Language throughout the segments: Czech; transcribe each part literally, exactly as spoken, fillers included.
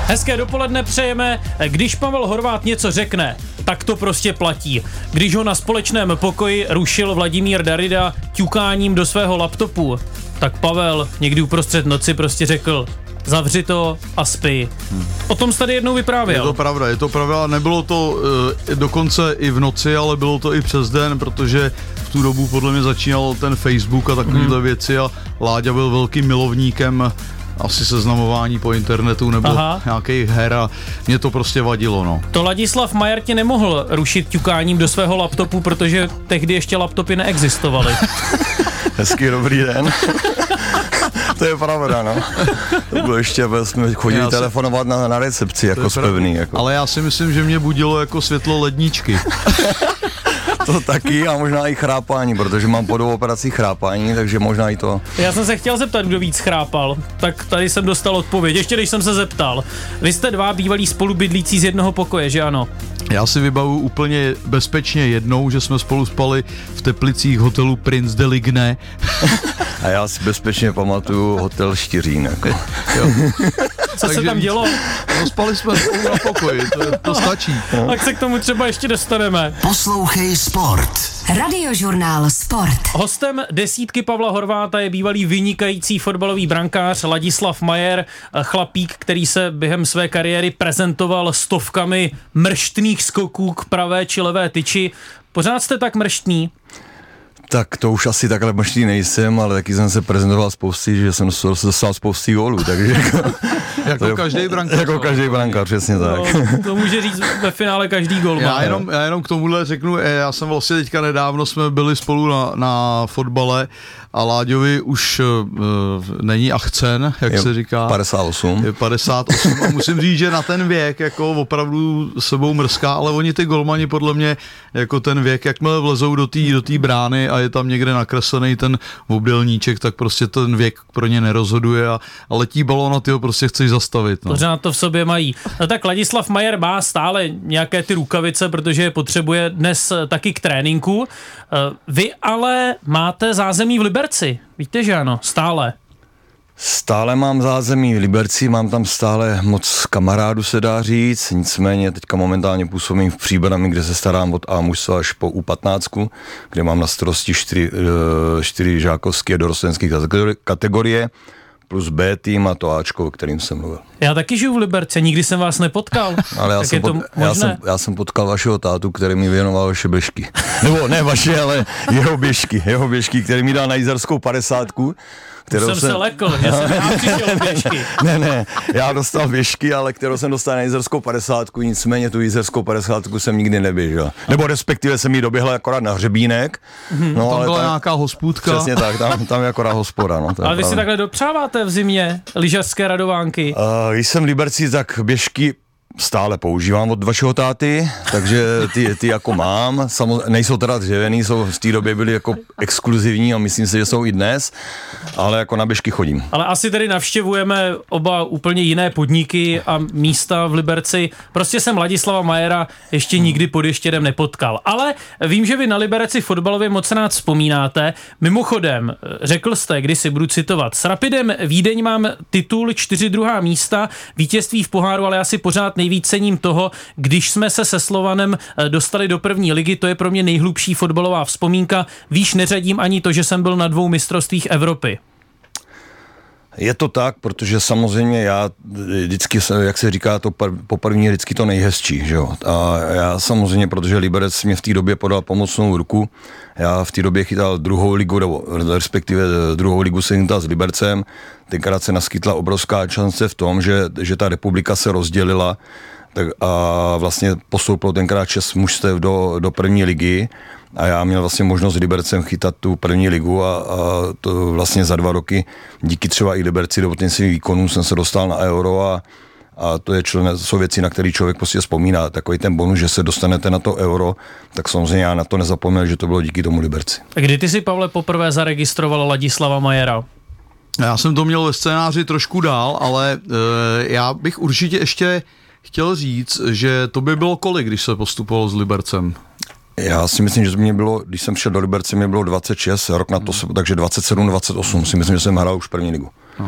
Hezké dopoledne přejeme. Když Pavel Horváth něco řekne, tak to prostě platí. Když ho na společném pokoji rušil Vladimír Darida ťukáním do svého laptopu, tak Pavel někdy uprostřed noci prostě řekl: zavři to a spí. Hmm. O tom jsi tady jednou vyprávěl. Je to pravda, je to pravda. Nebylo to e, dokonce i v noci, ale bylo to i přes den, protože v tu dobu podle mě začínal ten Facebook a takovéhle hmm. věci a Láďa byl velkým milovníkem asi seznamování po internetu nebo Aha. nějakých her a mě to prostě vadilo, no. To Ladislav Majer tě nemohl rušit ťukáním do svého laptopu, protože tehdy ještě laptopy neexistovaly. Hezký dobrý den. To je pravda, no. To bylo ještě, jsme chodili já telefonovat si... na, na recepci, jako zpevný. Jako. Ale já si myslím, že mě budilo jako světlo ledničky. To taky a možná i chrápání, protože mám po dvou operacích chrápání, takže možná i to. Já jsem se chtěl zeptat, kdo víc chrápal, tak tady jsem dostal odpověď, ještě když jsem se zeptal. Vy jste dva bývalí spolubydlící z jednoho pokoje, že ano? Já si vybavuju úplně bezpečně jednou, že jsme spolu spali v Teplicích hotelu Prince de Ligne. A já si bezpečně pamatuju hotel Štiřín. Jako. Co Takže, se tam dělo? No, spali jsme spolu na pokoji, to, to stačí. No. Tak se k tomu třeba ještě dostaneme. Poslouchej Sport. Radiožurnál Sport. Hostem desítky Pavla Horváta je bývalý vynikající fotbalový brankář Ladislav Majer, chlapík, který se během své kariéry prezentoval stovkami mrštných skoků k pravé či levé tyči. Pořád jste tak mrštný? Tak to už asi takhle mrštý nejsem, ale taky jsem se prezentoval spousty, že jsem se dostal spousty gólů, takže jako, jako to, každý brankář. Jako každý brankář, přesně no, tak. To může říct ve finále každý gól. Já jenom, já jenom k tomuhle řeknu, já jsem vlastně teďka nedávno jsme byli spolu na, na fotbale a Láďovi už uh, není achcen, jak je se říká. padesát osm. Je padesát osm a musím říct, že na ten věk jako opravdu sebou mrzká, ale oni ty golmani podle mě jako ten věk, jakmile vlezou do té do té brány a je tam někde nakreslený ten obdélníček, tak prostě ten věk pro ně nerozhoduje a, a letí balón a ty ho prostě chceš zastavit. No. Pořád to v sobě mají. No tak Ladislav Majer má stále nějaké ty rukavice, protože je potřebuje dnes taky k tréninku. Vy ale máte zázemí v Liberci, víte, že ano, stále. Stále mám zázemí v Liberci, mám tam stále moc kamarádů, se dá říct, nicméně teďka momentálně působím v Příbrami, kde se starám od A mužstva až po U patnáct, kde mám na starosti čtyři, čtyři žákovské a dorostenské kategorie, plus B tým a to Ačko, o kterým jsem mluvil. Já taky žiju v Liberci, nikdy jsem vás nepotkal. Ale já, jsem, pot, já, jsem, já jsem potkal vašeho tátu, který mi věnoval vaše běžky. Nebo ne vaše, ale jeho běžky, jeho běžky, který mi dal na jízerskou padesátku. Kterou jsem, jsem se lekl, že jsem já přišel běžky. Ne, ne, já dostal běžky, ale kterou jsem dostal na jízerskou padesátku, nicméně tu jízerskou padesátku jsem nikdy neběžel. Nebo respektive jsem ji doběhl akorát na hřebínek. Hmm, no, tam ale byla tam, nějaká hospůdka. Přesně tak, tam, tam je akorát hospoda. No, ale vy pravda. si takhle dopřáváte v zimě lyžařské radovánky? Uh, když jsem v Liberci, tak běžky stále používám od vašeho táty, takže ty, ty jako mám, Samoz, nejsou teda dřevěný, jsou v té době byly jako exkluzivní a myslím si, že jsou i dnes, ale jako na běžky chodím. Ale asi tedy navštěvujeme oba úplně jiné podniky a místa v Liberci. Prostě jsem Ladislava Majera ještě nikdy pod Ještědem nepotkal. Ale vím, že vy na Liberci fotbalově moc rád vzpomínáte. Mimochodem, řekl jste, kdysi budu citovat, s Rapidem Vídeň mám titul čtyři druhá místa, vítězství v poháru, ale asi pořád nejvíc cením toho, když jsme se se Slovanem dostali do první ligy, to je pro mě nejhlubší fotbalová vzpomínka. Výš neřadím ani to, že jsem byl na dvou mistrovstvích Evropy. Je to tak, protože samozřejmě já vždycky, jak se říká, to po první vždycky to nejhezčí, že jo. A já samozřejmě, protože Liberec mě v té době podal pomocnou ruku, já v té době chytal druhou ligu, nebo respektive druhou ligu jsem chytal s Libercem, tenkrát se naskytla obrovská šance v tom, že, že ta republika se rozdělila tak a vlastně postoupilo tenkrát šest mužstev do, do první ligy a já měl vlastně možnost s Libercem chytat tu první ligu a, a to vlastně za dva roky díky třeba i Liberci do svým výkonům jsem se dostal na Euro a, a to je člen, jsou věci, na který člověk prostě vzpomíná. Takový ten bonus, že se dostanete na to Euro, tak samozřejmě já na to nezapomněl, že to bylo díky tomu Liberci. Kdy ty si, Pavle, poprvé zaregistroval Ladislava Majera? Já jsem to měl ve scénáři trošku dál, ale e, já bych určitě ještě chtěl říct, že to by bylo kolik, když se postupovalo s Libercem? Já si myslím, že to mě bylo, když jsem šel do Liberce, mě bylo dvacet šest, rok na to, takže dvacet sedm, dvacet osm si myslím, že jsem hrál už první ligu. No.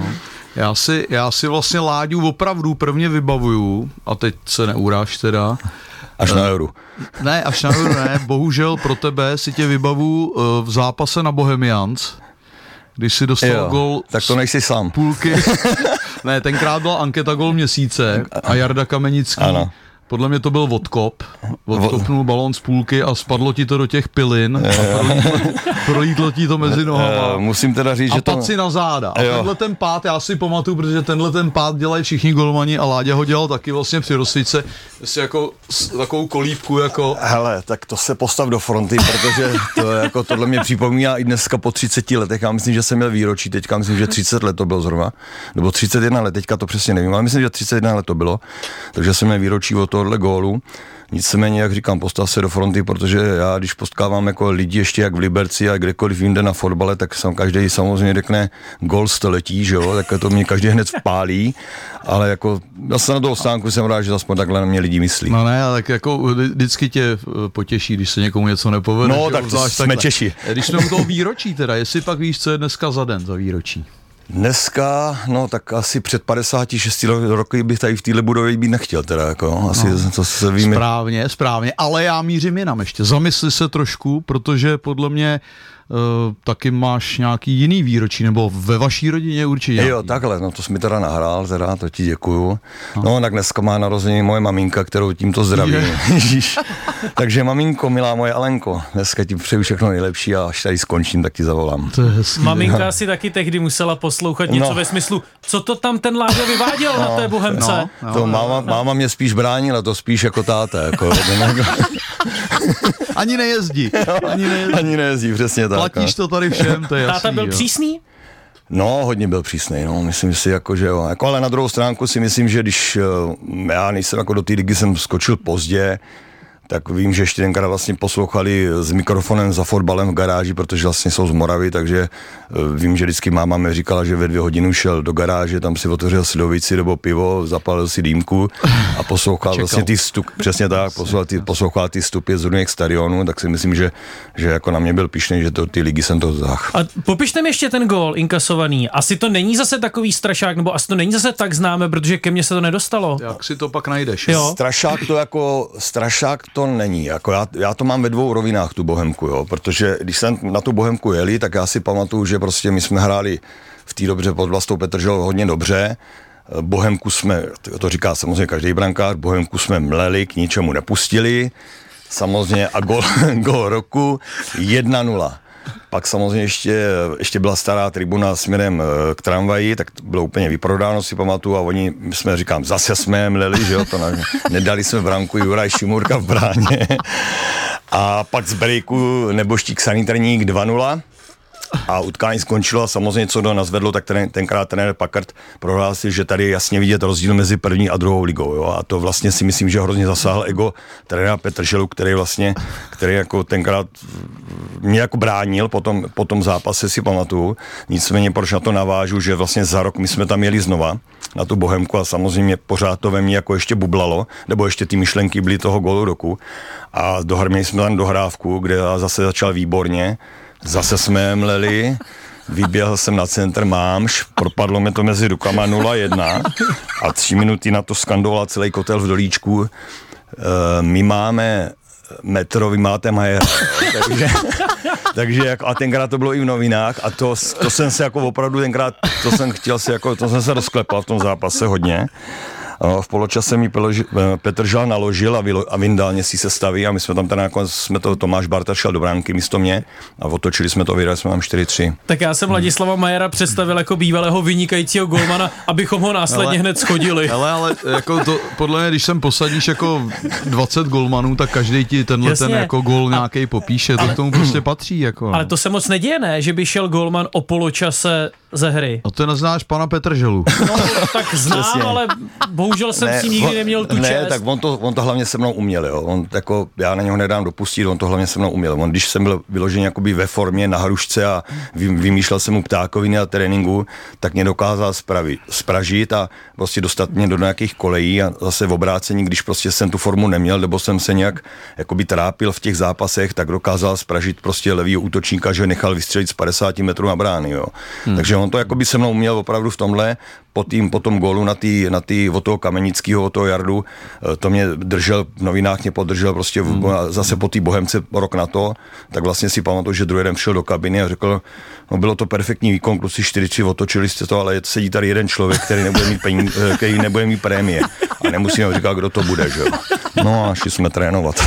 Já si, já si vlastně Láďu opravdu prvně vybavuju, a teď se neuráž teda. Až na euro. Ne, až na euro ne, bohužel pro tebe si tě vybavu v zápase na Bohemians, když si dostal jo, gol tak to nejsi sám. Půlky. Ne, tenkrát byla anketa gol měsíce a Jarda Kamenický. Ano. Podle mě to byl odkop. Odkopnul balón z půlky a spadlo ti to do těch pilin a prolítlo, prolítlo ti to mezi nohama. Musím teda říct, a že to... A pad si na záda. A jo. tenhle ten pád, já si pamatuju, protože tenhle ten pád dělají všichni golmani a Láďa ho dělal taky vlastně při rozsvíce. Si jako takovou kolíbku jako... Hele, tak to se postav do fronty, protože to jako tohle mě připomíná i dneska po třiceti letech. Já myslím, že jsem měl výročí, teďka myslím, že třicet let to bylo zrovna. Nebo třicet jedna let, teďka to přesně nevím, ale myslím, že třicet jedna let to bylo. Takže jsem měl výročí od tohohle gólu. Nicméně, jak říkám, postav se do fronty, protože já, když potkávám jako lidi ještě jak v Liberci a kdekoliv jinde na fotbale, tak jsem každý samozřejmě řekne gól století, že jo, tak to mě každý hned vpálí, ale jako zase na toho stánku jsem rád, že aspoň takhle na mě lidi myslí. No ne, ale tak jako vždycky tě potěší, když se někomu něco nepovede. No, tak to jsme takhle. Češi. Když jsme u toho výročí teda, jestli pak víš, co je dneska za den, za výročí? Dneska, no tak asi před padesáti šesti roky bych tady v téhle budově být nechtěl teda, jako, asi no, to se víme. Správně, správně, ale já mířím jinam ještě, zamysli se trošku, protože podle mě Uh, taky máš nějaký jiný výročí, nebo ve vaší rodině určitě. Jo, takhle, no to jsi mi teda nahrál, teda, to ti děkuju. No, no tak dneska má narozeniny moje maminka, kterou tímto zdravím. Takže maminko, milá moje Alenko, dneska ti přeju všechno nejlepší a až tady skončím, tak ti zavolám. To je hezký, maminka ne? Si taky tehdy musela poslouchat něco no. ve smyslu, co to tam ten Láďa vyváděl no, na té Bohemce. No, no, to máma, máma mě spíš bránila, to spíš jako táta. Jako, ani nejezdí. Ani nejezdí, ani nejezdí přesně tak. Platíš to tady všem, to je jasný. Táta byl jo. přísný? No, hodně byl přísnej, no, myslím si, jako, že jo. Jako, ale na druhou stránku si myslím, že když já nejsem jako do té ligy jsem skočil pozdě, tak vím, že ještě tenkrát vlastně poslouchali s mikrofonem za fotbalem v garáži, protože vlastně jsou z Moravy, takže vím, že vždycky máma mi říkala, že ve dvě hodiny šel do garáže, tam si otevřel slidovici nebo pivo, zapalil si dýmku a poslouchal vlastně ty vstupy, přesně tak, poslouchal ty, poslouchal ty vstupy z různých stadionů, tak si myslím, že, že jako na mě byl pyšný, že to, ty ligy jsem to zách. A popište mi ještě ten gól inkasovaný. Asi to není zase takový strašák, nebo asi to není zase tak známé, protože ke mně se to nedostalo. Jak si to pak najdeš? Jo. Strašák to jako, strašák to není, jako já, já to mám ve dvou rovinách tu Bohemku, jo, protože když jsem na tu Bohemku jeli, tak já si pamatuju, že prostě my jsme hráli v té dobře pod Vlastou Petrželou hodně dobře, Bohemku jsme, to říká samozřejmě každý brankář, Bohemku jsme mleli, k ničemu nepustili, samozřejmě a gol, gol roku jedna nula. Pak samozřejmě ještě, ještě byla stará tribuna směrem k tramvaji, tak to bylo úplně vyprodáno, si pamatuju, a oni, my jsme, říkám, zase jsme mleli, že jo, to ne, nedali jsme branku, Juraj Šimurka v bráně. A pak z breaku neboštík sanitárník dva nula. A utkání skončilo a samozřejmě, co do nás vedlo, tak ten, tenkrát trenér Packard prohlásil, že tady je jasně vidět rozdíl mezi první a druhou ligou. Jo? A to vlastně si myslím, že hrozně zasáhl ego trenéra Petrželu, který vlastně, který jako tenkrát mě jako bránil po tom, po tom zápase, si pamatuju. Nicméně, proč na to navážu, že vlastně za rok my jsme tam jeli znova na tu Bohemku a samozřejmě pořád to ve mně jako ještě bublalo, nebo ještě ty myšlenky byly toho gólu roku. A dohromady jsme tam dohrávku, kde zase začal výborně. Zase jsme mleli, vyběhl jsem na centr, mámš, propadlo mi to mezi rukama nula jedna a tři minuty na to skandoval celý kotel v dolíčku. E, my máme metro, vy máte Majera. Takže, takže jako, a tenkrát to bylo i v novinách a to, to jsem se jako opravdu tenkrát, to jsem chtěl si jako, to jsem se rozklepal v tom zápase hodně. V poločase mi Petržel naložil a, vylo, a vyndal si se staví a my jsme tam teda nakonec, jsme to, Tomáš Barta šel do bránky místo mě a otočili jsme to, vydali jsme tam čtyři tři. Tak já jsem Ladislava Majera představil jako bývalého vynikajícího golmana, abychom ho následně ale, hned schodili. Ale, ale jako to, podle mě, když sem posadíš jako dvacet golmanů, tak každý ti tenhle Jasně. ten jako gól nějaký popíše, to ale, k tomu prostě patří. Jako. Ale to se moc neděje, ne? Že by šel golman o poločase ze hry. A to neznáš pana Petrželu. No, tak znám, Přesně. ale bohužel jsem ne, s tím nikdy neměl tu ne, čest. tak on to, on to hlavně se mnou uměl, jo. On jako, já na něho nedám dopustit, on to hlavně se mnou uměl. On, když jsem byl vyložený jakoby ve formě na hrušce a vymýšlel jsem mu ptákoviny a tréninku, tak mě dokázal spravit, spražit a prostě dostat mě do nějakých kolejí a zase v obrácení, když prostě jsem tu formu neměl, nebo jsem se nějak jakoby trápil v těch zápasech, tak dokázal spražit prostě levýho útočníka, že nechal vystřelit z padesáti metrů na brány, jo. Hmm. Takže on to jako by se mnou měl opravdu v tomhle, po, tým, po tom gólu na, tý, na tý, od toho Kamenického, od toho Jardu, to mě držel, v novinách mě podržel prostě v, zase po té Bohemce rok na to, tak vlastně si pamatuju, že druhý den přišel do kabiny a řekl, no bylo to perfektní výkon, kluci čtyři tři, otočili jste to, ale sedí tady jeden člověk, který nebude mít, peníze, který nebude mít prémie. A nemusíme říkat, kdo to bude, že jo. No a šli jsme trénovat.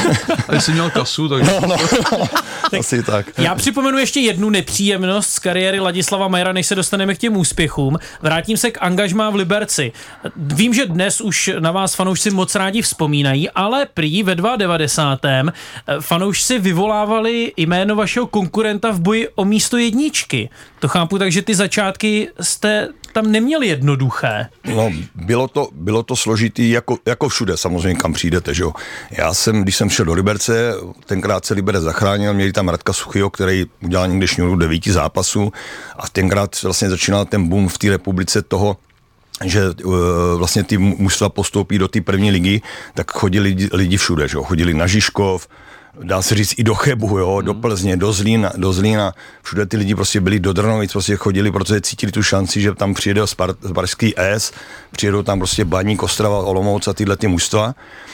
A jsi měl kasu, takže... No, no, no. Asi tak. Já připomenu ještě jednu nepříjemnost z kariéry Ladislava Majera, než se dostaneme k těm úspěchům. Vrátím se k angažmá v Liberci. Vím, že dnes už na vás fanoušci moc rádi vzpomínají, ale prý ve devadesátém druhém fanoušci vyvolávali jméno vašeho konkurenta v boji o místo jedničky. To chápu, takže ty začátky jste tam neměli jednoduché. No, bylo to, bylo to složitý jako, jako všude, samozřejmě, kam přijdete, že jo. Já jsem, když jsem šel do Liberce, tenkrát se Liberec zachránil, měli tam Radka Suchyho, který udělal někde šňůru devíti zápasů a tenkrát vlastně začínal ten boom v té republice toho, že uh, vlastně ty mužstva postoupí do té první ligy, tak chodili lidi, lidi všude, že jo. Chodili na Žižkov, dá se říct i do Chebu, jo, do Plzně, do Zlína, do Zlína, všude ty lidi prostě byli do Drnovic, prostě chodili, protože cítili tu šanci, že tam přijede Sparský S, přijedou tam prostě Baník, Ostrava, Olomouc a tyhle ty mužstva.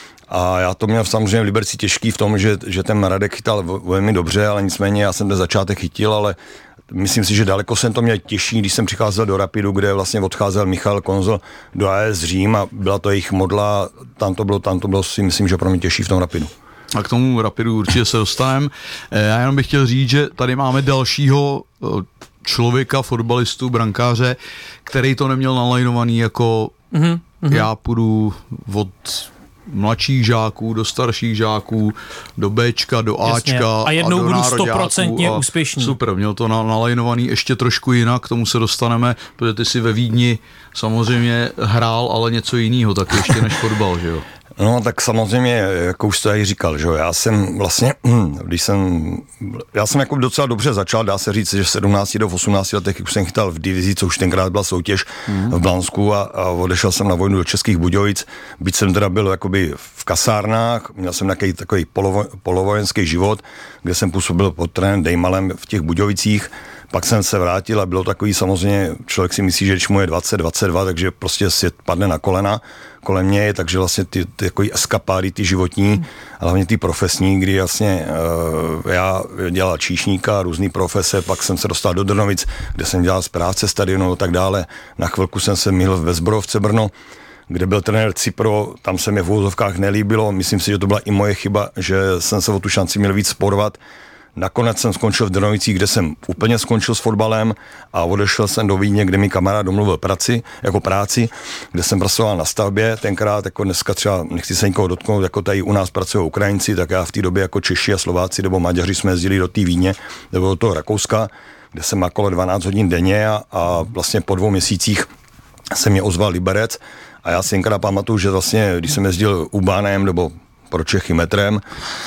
A já to měl samozřejmě v Liberci těžký v tom, že, že ten Radek chytal velmi dobře, ale nicméně já jsem ten začátek chytil, ale myslím si, že daleko jsem to měl těžší, když jsem přicházel do Rapidu, kde vlastně odcházel Michal Konzol do A S Řím a byla to jejich modla, tam to bylo, tam to bylo si myslím, že pro mě těžší v tom Rapidu. A k tomu Rapidu určitě se dostaneme. Já jenom bych chtěl říct, že tady máme dalšího člověka, fotbalistu, brankáře, který to neměl nalajnovaný jako mm-hmm. já půjdu od mladších žáků do starších žáků, do Bčka, do Ačka. Jasně. A jednou a do budu stoprocentně úspěšný. Super, měl to nalajnovaný ještě trošku jinak, k tomu se dostaneme, protože ty si ve Vídni samozřejmě hrál, ale něco jiného taky ještě než fotbal, že jo? No tak samozřejmě, jako už to tady říkal, že jo, já jsem vlastně, když jsem, já jsem jako docela dobře začal, dá se říct, že v sedmnácti do osmnácti letech už jsem chytal v divizi, co už tenkrát byla soutěž mm. v Blansku a, a odešel jsem na vojnu do Českých Budějovic, byť jsem teda byl jakoby v kasárnách, měl jsem nějaký takový polovo, polovojenský život, kde jsem působil pod trenérem Dejmalem v těch Budějovicích. Pak jsem se vrátil a bylo takový, samozřejmě člověk si myslí, že když mu je dvacet, dvacet dva, takže prostě svět padne na kolena kolem něj, takže vlastně ty, ty takový eskapády, ty životní, a hlavně ty profesní, kdy vlastně uh, já dělal číšníka, různý profese, pak jsem se dostal do Drnovic, kde jsem dělal správce stadionu a tak dále. Na chvilku jsem se míhl ve Zbrojovce Brno, kde byl trenér Cipro, tam se mi v úvozovkách nelíbilo, myslím si, že to byla i moje chyba, že jsem se o tu šanci měl víc sporovat. Nakonec jsem skončil v Drnovicích, kde jsem úplně skončil s fotbalem a odešel jsem do Vídně, kde mi kamarád domluvil práci, jako práci, kde jsem pracoval na stavbě, tenkrát jako dneska třeba, nechci se nikoho dotknout, jako tady u nás pracují Ukrajinci, tak já v té době jako Češi a Slováci nebo Maďaři jsme jezdili do té Vídně, nebo do toho Rakouska, kde jsem makal dvanáct hodin denně a, a vlastně po dvou měsících se mě ozval Liberec a já si tenkrát pamatuju, že vlastně, když jsem jezdil Ubánem nebo pro Čechy metrem,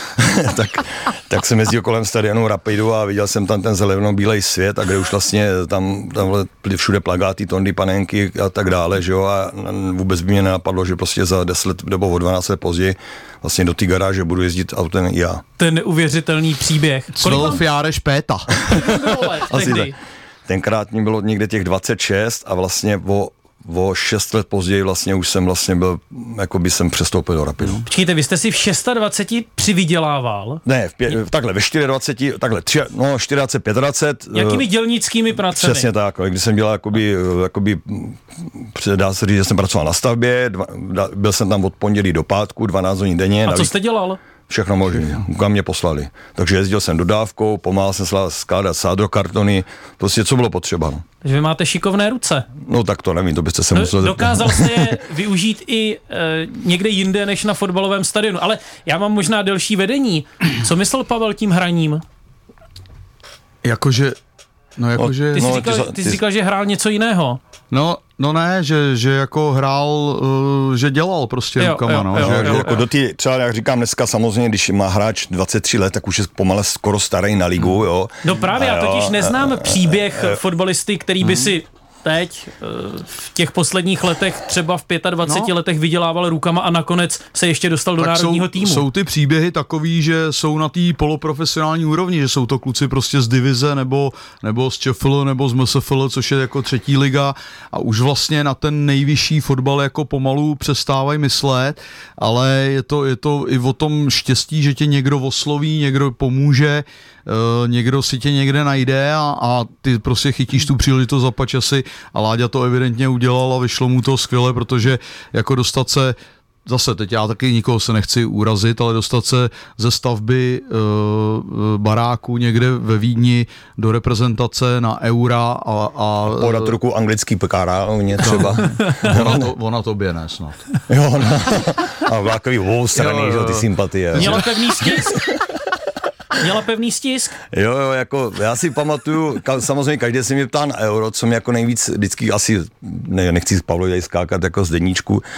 tak, tak jsem jezdil kolem stadionu Rapidu a viděl jsem tam ten zeleno-bílej svět a kde už vlastně tam, tam byly všude plagáty, tondy, panenky a tak dále, že jo, a vůbec by mě nenapadlo, že prostě za deset let nebo o dvanáct let později vlastně do té garáže budu jezdit autem i já. Ten neuvěřitelný příběh. Zwölf Jahre später. Asi tak. Tenkrát mi bylo někde těch dvacet šest a vlastně o o šest let později vlastně už jsem vlastně byl, jako by jsem přestoupil do Rapidu. Počkejte, vy jste si v dvaceti šesti přivydělával? Ne, v pě, takhle ve dvaceti čtyři, takhle tři, no dvacet pět, dvacet. Jakými dělnickými pracemi? Přesně tak, když jsem dělal jakoby, jakoby dá se říct, že jsem pracoval na stavbě, dva, byl jsem tam od pondělí do pátku, dvanáct hodin denně. A co jste dělal? Všechno možné, kam mě poslali. Takže jezdil jsem dodávkou, pomáhal jsem skládat sádrokartony, prostě co bylo potřeba. No. Takže vy máte šikovné ruce. No tak to nevím, to byste se no, musel... Dokázal jste je využít i e, někde jinde než na fotbalovém stadionu, ale já mám možná delší vedení. Co myslel Pavel tím hraním? Jakože... No jakože... Ty jsi, no, říkal, ty, ty ty jsi říkal, že hrál něco jiného. No, no ne, že, že jako hrál, uh, že dělal prostě jo, rukama, jo, no. Jo, že jo, jako, jo. Jako do tý, třeba jak říkám dneska samozřejmě, když má hráč dvacet tři let, tak už je pomale skoro starý na ligu, jo. No právě, a já jo, totiž neznám a, příběh a, fotbalisty, který by si teď v těch posledních letech, třeba v dvaceti pěti no. letech vydělával rukama a nakonec se ještě dostal do tak národního jsou, týmu. Jsou ty příběhy takový, že jsou na té poloprofesionální úrovni, že jsou to kluci prostě z divize nebo, nebo z ČFL nebo z MSFL, což je jako třetí liga a už vlastně na ten nejvyšší fotbal jako pomalu přestávají myslet, ale je to, je to i o tom štěstí, že tě někdo osloví, někdo pomůže, někdo si tě někde najde a, a ty prostě chytíš tu příležitost za pačasy a Láďa to evidentně udělal a vyšlo mu to skvěle, protože jako dostat se zase, teď já taky nikoho se nechci urazit, ale dostat se ze stavby e, baráku někde ve Vídni do reprezentace na eura a... a podat ruku anglický pekárovně třeba. ona, to, ona tobě ne snad. Jo, no. A takový oustranný, že ty sympatie. Měla pevný stisk? Měla pevný stisk? Jo, jo, jako já si pamatuju, ka, samozřejmě každý se mě ptá na euro, co mě jako nejvíc vždycky asi, ne, nechci s Pavlou tady skákat jako z deníčku, uh,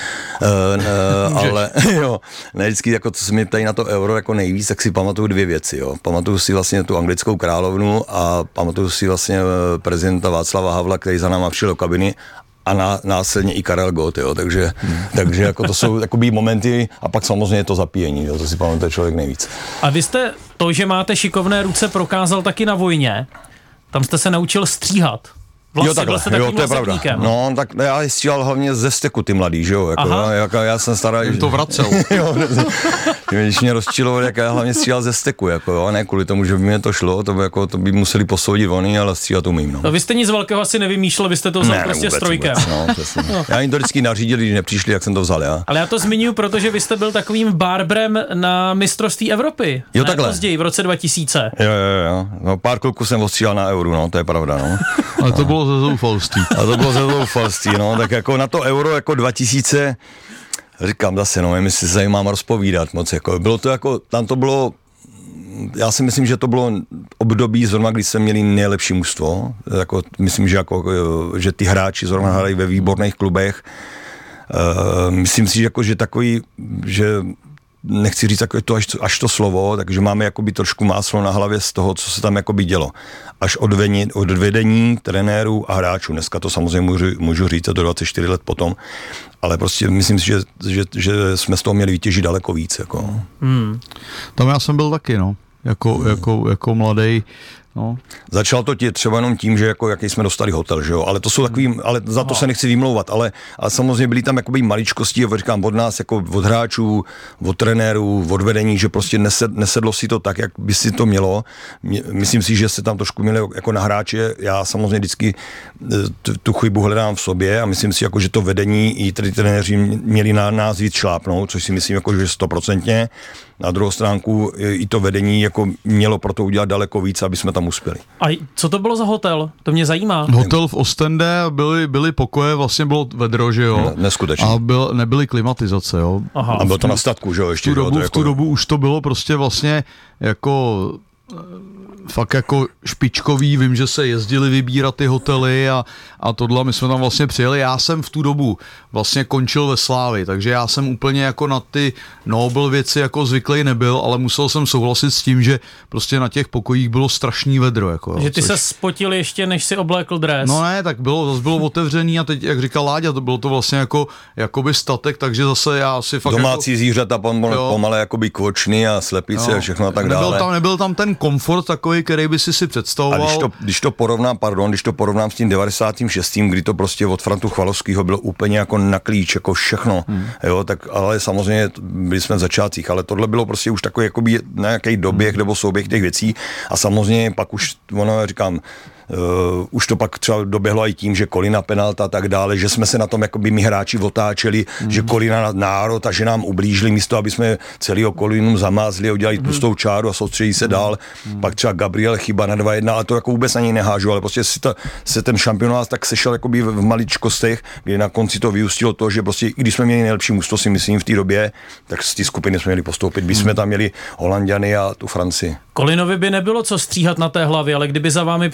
uh, ale jo, ne, vždycky jako co se mě ptají na to euro jako nejvíc, tak si pamatuju dvě věci, jo. Pamatuju si vlastně tu anglickou královnu a pamatuju si vlastně prezidenta Václava Havla, který za náma přišel do kabiny a ná, následně i Karel Gott, jo, takže, hmm. takže jako to jsou jakoby momenty a pak samozřejmě to zapíjení, jo, to si pamatuje člověk nejvíc. A vy jste to, že máte šikovné ruce, prokázal taky na vojně. Tam jste se naučil stříhat. Vlastně, jo, takhle, jo, to je pravda. No, tak já stříhal hlavně ze steku ty mladý, že jo, jako, jako já jsem stará... Jim to vracel. Jo, když mě rozčilovali, jak já hlavně stříhal ze steku, jako jo, ne kvůli tomu, že by mě to šlo, to by, jako, to by museli posoudit oni, ale stříhat umím, no. No, vy jste nic velkého asi nevymýšlel, vy jste to vzal ne, prostě vůbec, strojkem. Vůbec, no, přesně. No. Já jim to vždycky nařídil, když nepřišli, jak jsem to vzal, já. Ale já to zmiňuji, protože vy jste byl takovým barbrem na mistrovství Evropy. Jo, ne, takhle. Později, v roce dva tisíce. Jo, jo, jo. No, pár kluků jsem ostříhal na euru, no, to je pravda, no. Ale to bylo ze zoufalství. A to bylo ze zoufalství, no, tak jako na to euro jako dva tisíce, říkám zase, no, my si se mám rozpovídat moc, jako, bylo to jako, tam to bylo, já si myslím, že to bylo období zrovna, kdy jsme měli nejlepší mužstvo, jako, myslím, že, jako, že ty hráči zrovna hrají ve výborných klubech, uh, myslím si, že, jako, že takový, že nechci říct jako to až, až to slovo, takže máme jakoby trošku máslo na hlavě z toho, co se tam jakoby dělo. Až od, veni, od vedení trenérů a hráčů. Dneska to samozřejmě můžu, můžu říct, to dvacet čtyři let potom, ale prostě myslím si, že, že, že jsme z toho měli vytěžit daleko víc. Jako. Hmm. Tam já jsem byl taky, no, jako, hmm. jako, jako mladý. No. Začal to tě třeba jenom tím, že jako jaký jsme dostali hotel, že jo, ale to jsou takový, ale za to se nechci vymlouvat, ale, ale samozřejmě byly tam jakoby maličkosti, říkám, od nás, jako od hráčů, od trenérů, od vedení, že prostě nesed, nesedlo si to tak, jak by si to mělo. Myslím si, že se tam trošku měli jako na hráče, já samozřejmě vždycky tu, tu chybu hledám v sobě a myslím si, jako, že to vedení i tedy trenéři měli na nás víc šlápnout, což si myslím, jako, že stoprocentně. Na druhou stránku i to vedení jako mělo pro to udělat daleko víc, aby jsme tam uspěli. A co to bylo za hotel? To mě zajímá. Hotel v Ostende, byly, byly pokoje, vlastně bylo vedro, že jo? Ne, neskutečně. A byl, nebyly klimatizace, jo? Aha. A bylo to na statku, že jo? Ještě, v tu dobu, jo, v tu jako... dobu už to bylo prostě vlastně jako... fakt jako špičkový, vím, že se jezdili vybírat ty hotely a, a tohle, my jsme tam vlastně přijeli, já jsem v tu dobu vlastně končil ve Slávi, takže já jsem úplně jako na ty Nobel věci jako zvyklý nebyl, ale musel jsem souhlasit s tím, že prostě na těch pokojích bylo strašný vedro. Jako, že ty což... se spotil ještě, než si oblékl dres. No ne, tak bylo, zase bylo otevřený a teď, jak říkal Láďa, to bylo to vlastně jako jakoby statek, takže zase já asi fakt domácí jako... zvířata pomale, pomale jakoby kvočny a slepice jo. A všechno a tak nebyl dále. Tam, nebyl tam ten komfort takový, který by si si představoval. A když to, když to porovnám, pardon, když to porovnám s tím devadesátým šestým, kdy to prostě od Frantu Chvalovského bylo úplně jako na klíč, jako všechno, hmm. jo, tak ale samozřejmě byli jsme v začátcích, ale tohle bylo prostě už takový jakoby na nějaký doběh hmm. nebo souběh těch věcí a samozřejmě pak už, ono, říkám, Uh, už to pak třeba doběhlo i tím, že Kolina penalta a tak dále, že jsme se na tom jakoby my hráči otáčeli, mm. že Kolina národ a že nám ublížili místo, aby jsme celého Kolinu zamázli a udělali mm. tlustou čáru a soustředí se mm. dál. Mm. Pak třeba Gabriel chyba na dva jedna, ale to jako vůbec na něj nehážu, ale prostě si ta, se ten šampionát tak sešel jakoby v maličkostech, kdy na konci to vyústilo to, že prostě i když jsme měli nejlepší mužstvo, si myslím v té době, tak z té skupiny jsme měli postoupit, by jsme tam měli Holanďany a tu Francii. Kolinovi by nebylo co stříhat na té hlavě, ale kdyby za vámi přišel Pavel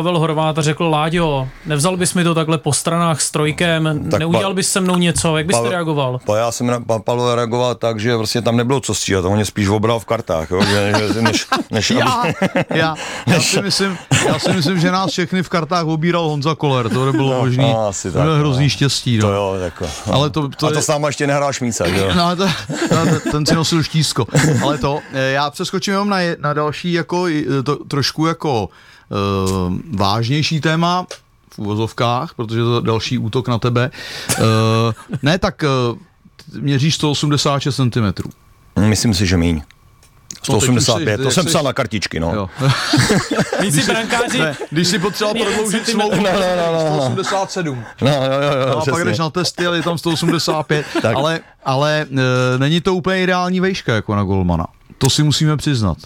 Pavel Horváth a řekl, Láďo, nevzal bys mi to takhle po stranách s trojkem, tak neudělal pa, bys se mnou něco, jak bys pa, ty reagoval? Pa, já jsem na pa, Pavel reagoval tak, že vlastně tam nebylo co stříhat, on je spíš obral v kartách, jo, že, že, než, než já, aby, já, já, si myslím, já si myslím, že nás všechny v kartách obíral Honza Koller, to bylo no, možný, no, to bylo hrozný štěstí. No. To jo, jako, no. Ale to, to a to je... s náma ještě nehrál Šmíca, jo. No, to, to, ten si nosil štízko. Ale to, já přeskočím jenom na, na další, jako, to, trošku jako uh, vážnější téma v uvozovkách, protože to je další útok na tebe. Uh, ne, tak uh, měříš sto osmdesát šest centimetrů. Myslím si, že míň. sto osmdesát pět, to jsem psal na kartičky, no. Když si brankáři... Ne, když si potřeboval prodloužit smlouvu, no, no, no, no. sto osmdesát sedm. No, jo, jo, jo, no, a pak jdeš na testy, ale je tam sto osmdesát pět. ale ale e, není to úplně ideální vejška jako na golmana. To si musíme přiznat.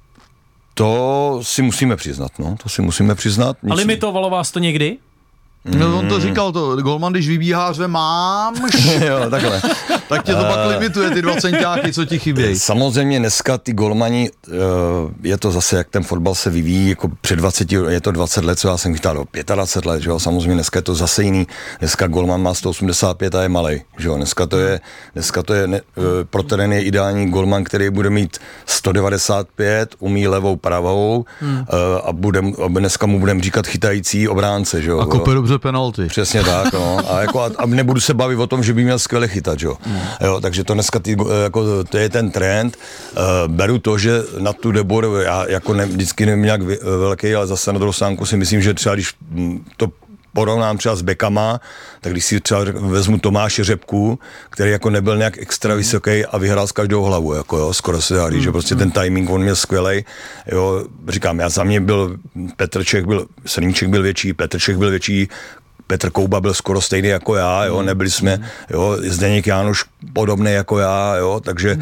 To si musíme přiznat, no. To si musíme přiznat. A limitovalo vás to někdy? No, on to říkal, to golman, když vybíhá, že mám, jo, takhle. tak tě to pak limituje, ty dva centiáky, co ti chybějí. Samozřejmě dneska ty golmani, je to zase, jak ten fotbal se vyvíjí, jako před dvaceti, je to dvacet let, co já jsem chytal, dvacet pět let, že jo, samozřejmě dneska je to zase jiný. Dneska golman má sto osmdesát pět a je malej, že jo, dneska to je, dneska to je, ne, pro terén je ideální golman, který bude mít sto devadesát pět, umí levou, pravou hmm. a, budem, a dneska mu budeme říkat chytající obránce, že jo. A kope dobře penalty. Přesně tak, no. A, jako, a, a nebudu se bavit o tom, že by měl skvěle chytat, jo. Hmm. Jo, takže to dneska ty, jako, to je ten trend. Uh, beru to, že na tu debor, já jako ne, vždycky nevím nějak velký, ale zase na druhou stránku si myslím, že třeba když to porovnám třeba s bekama, tak když si třeba vezmu Tomáše Řepku, který jako nebyl nějak extra vysoký a vyhrál s každou hlavu, jako jo, skoro se dá říct, že prostě ten timing on měl skvělej, jo, říkám, já za mě byl, Petrček byl, Srníček byl větší, Petrček byl větší, Petr Kouba byl skoro stejný jako já, jo, nebyli jsme, jo, Zdeněk Jánoš podobný jako já, jo, takže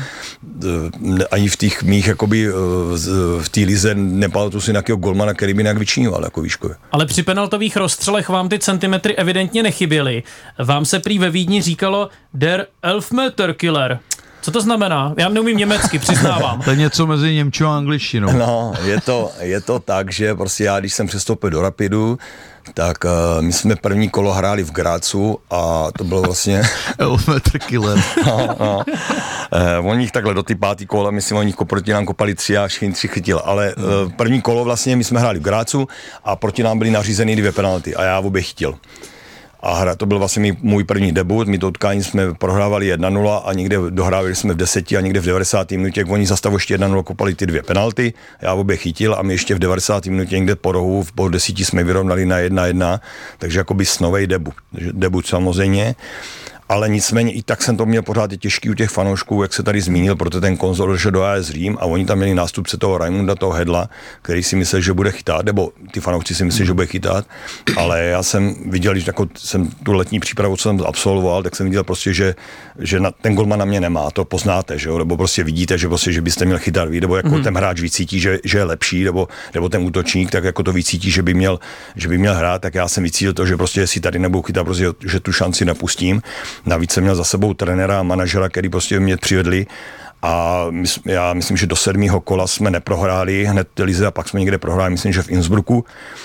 ani v těch mých, jakoby, v té lize nepamatuji si nějakého golmana, který by nějak vyčíňoval, jako výškově. Ale při penaltových rozstřelech vám ty centimetry evidentně nechyběly. Vám se prý ve Vídni říkalo der Elfmeter Killer. Co to znamená? Já neumím německy, přiznávám. To je něco mezi němčinou a angličtinou. No, je to, je to tak, že prostě já, když jsem přestoupil do Rapidu, tak uh, my jsme první kolo hráli v Grácu a to bylo vlastně... Elfmeter Killer. no, no. Uh, oni jich takhle do ty pátý kola, myslím, oni proti nám kopali tři a všichni tři chytil, ale uh, první kolo vlastně my jsme hráli v Grácu a proti nám byly nařízeny dvě penalty a já v obě chytil. A hra, to byl vlastně můj první debut, my to utkání jsme prohrávali jedna nula a někde dohrávali jsme v deseti a někde v devadesáté minutě, oni za stavu ještě jedna nula kopali ty dvě penalty, já v obě chytil a my ještě v devadesáté minutě někde po rohu v pol desíti jsme vyrovnali na jedna jedna, takže jakoby snovej debut, debut samozřejmě. Ale nicméně i tak jsem to měl pořád těžký u těch fanoušků, jak se tady zmínil, protože ten konzol došel do A S Řím a oni tam měli nástupce toho Raimunda, toho Hedla, který si myslel, že bude chytat, nebo ty fanoušci si mysleli, že bude chytat, ale já jsem viděl, když jako jsem tu letní přípravu, co jsem absolvoval, tak jsem viděl prostě, že, že na, ten golman na mě nemá, to poznáte, že jo, nebo prostě vidíte, že prostě, že byste měl chytat víc, nebo jako mm. ten hráč vycítí, že, že je lepší, nebo, nebo ten útočník, tak jako to vycítí, že by měl, že by měl hrát, tak já jsem vycítil to, že prostě si tady nebudu chytat, prostě, že tu šanci nepustím. Navíc jsem měl za sebou trenéra a manažera, který prostě mě přivedli a my, já myslím, že do sedmého kola jsme neprohráli hned lize a pak jsme někde prohráli, myslím, že v Innsbrucku.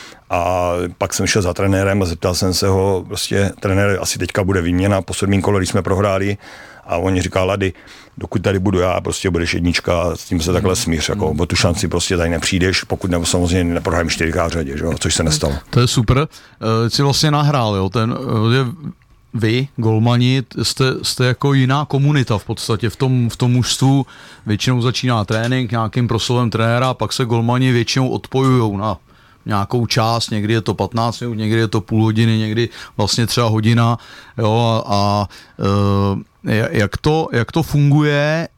A pak jsem šel za trenérem a zeptal jsem se ho, prostě trenér, asi teďka bude výměna, po sedmém kole, když jsme prohráli a on říkal, Lady, dokud tady budu já, prostě budeš jednička a s tím se takhle smíř, jako, o tu šanci prostě tady nepřijdeš, pokud nebo samozřejmě neprohrajím čtyřikrát řadě, že? Což se nestalo. To je super, uh, jsi vlastně nahrál, jo, ten uh, je... Vy, golmani, jste, jste jako jiná komunita v podstatě v tom, v tom mužstvu. Většinou začíná trénink nějakým proslovem trenéra, pak se golmani většinou odpojujou na nějakou část, někdy je to patnáct minut, někdy je to půl hodiny, někdy vlastně třeba hodina. Jo, a a e, jak, to, jak to funguje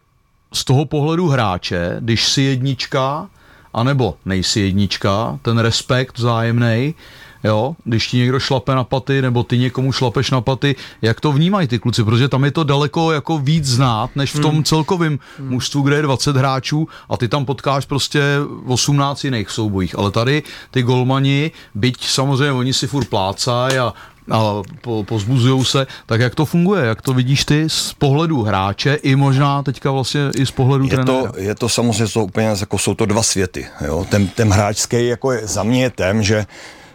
z toho pohledu hráče, když si jednička, anebo nejsi jednička, ten respekt vzájemnej, jo, když ti někdo šlape na paty, nebo ty někomu šlapeš na paty, jak to vnímají ty kluci, protože tam je to daleko jako víc znát, než v tom celkovém hmm. mužstvu, kde je dvacet hráčů a ty tam potkáš prostě osmnáct jiných soubojích, ale tady ty golmani, byť samozřejmě oni si furt plácají a a po, pozbuzujou se, tak jak to funguje, jak to vidíš ty z pohledu hráče i možná teďka vlastně i z pohledu je trenéra? To, je to samozřejmě, to úplně jako jsou to dva světy, jo? Ten, ten hráčský jako je, za mě je ten, že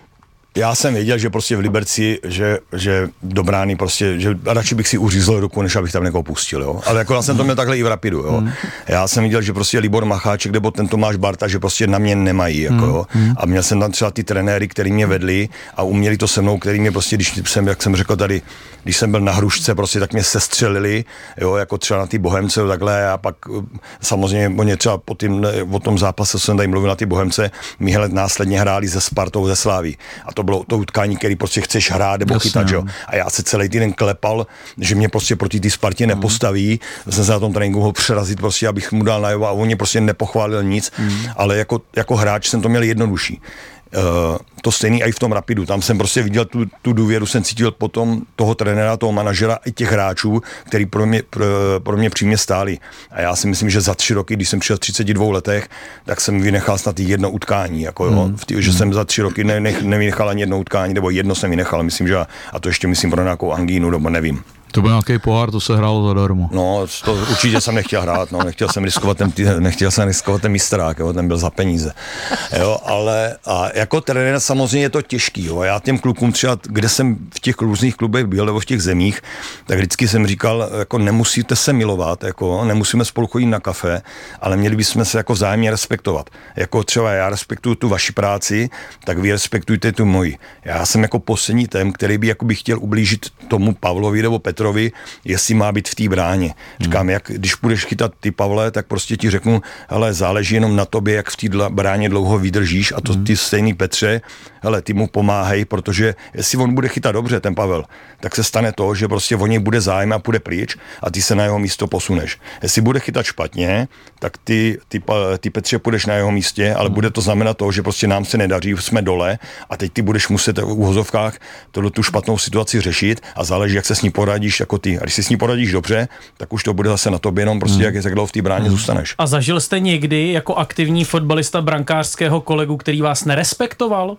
já jsem věděl, že prostě v Liberci, že, že do brány prostě, že radši bych si uřízl ruku, než abych tam někoho pustil, jo. Ale jako já jsem to měl takhle i v Rapidu, jo. Já jsem viděl, že prostě Libor Macháček nebo ten Tomáš Barta, že prostě na mě nemají, jako jo. A měl jsem tam třeba ty trenéry, který mě vedli a uměli to se mnou, který mě prostě, když jsem, jak jsem řekl tady, když jsem byl na hrušce, prostě tak mě sestřelili, jo, jako třeba na ty Bohemce, takhle a pak samozřejmě oni třeba po, tím, o tom zápase, co jsem tady mluvil na ty Bohemce, mi hned následně hráli se Spartou, ze Sláví. A to bylo to utkání, který prostě chceš hrát nebo chytat, jo. A já se celý týden klepal, že mě prostě proti té Spartě mm. nepostaví, jsem se na tom tréninku ho přerazit prostě, abych mu dal najevo a on mě prostě nepochválil nic, mm. ale jako, jako hráč jsem to měl jednodušší. Uh, to stejný i v tom Rapidu, tam jsem prostě viděl tu, tu důvěru, jsem cítil potom toho trenéra, toho manažera i těch hráčů, který pro mě, pro, pro mě přímě stáli. A já si myslím, že za tři roky, když jsem přišel v třiceti dvou letech, tak jsem vynechal snad jedno utkání, jako jo, hmm. tý, že jsem za tři roky ne, ne, nevynechal ani jedno utkání, nebo jedno jsem vynechal, myslím, že a to ještě myslím pro nějakou angínu, nebo nevím. To byl nějaký pohár, to se hrálo zadarmo. No, to určitě jsem nechtěl hrát, no, nechtěl jsem riskovat ten, nechtěl jsem riskovat ten mistrák, jo, ten byl za peníze, jo, ale a jako trenér samozřejmě je to těžký, jo, já těm klukům třeba, kde jsem v těch různých klubech byl, nebo v těch zemích, tak vždycky jsem říkal, jako nemusíte se milovat, jako nemusíme spolu chodit na kafe, ale měli bychom se jako vzájemně respektovat, jako třeba já respektuju tu vaši práci, tak vy respektujte tu moji. Já jsem jako poslední ten, který by jako by chtěl ublížit tomu Pavlovi nebo Petru, jestli má být v té bráně. Říkám, hmm. jak když budeš chytat ty, Pavle, tak prostě ti řeknu, hele, záleží jenom na tobě, jak v té bráně dlouho vydržíš a to hmm. ty stejný Petře, hele, ty mu pomáhej, protože jestli on bude chytat dobře, ten Pavel, tak se stane to, že prostě o něj bude zájem a půjde pryč a ty se na jeho místo posuneš. Jestli bude chytat špatně, tak ty, ty, ty Petře půjdeš na jeho místě, ale hmm. bude to znamenat to, že prostě nám se nedaří, jsme dole a teď ty budeš muset v úhozovkách tu špatnou situaci řešit a záleží, jak se s ní poradíš jako ty. A když si s ní poradíš dobře, tak už to bude zase na tobě, jenom prostě hmm. jak je, jak dlouho v té bráně hmm. zůstaneš. A zažil jste někdy jako aktivní fotbalista brankářského kolegu, který vás nerespektoval?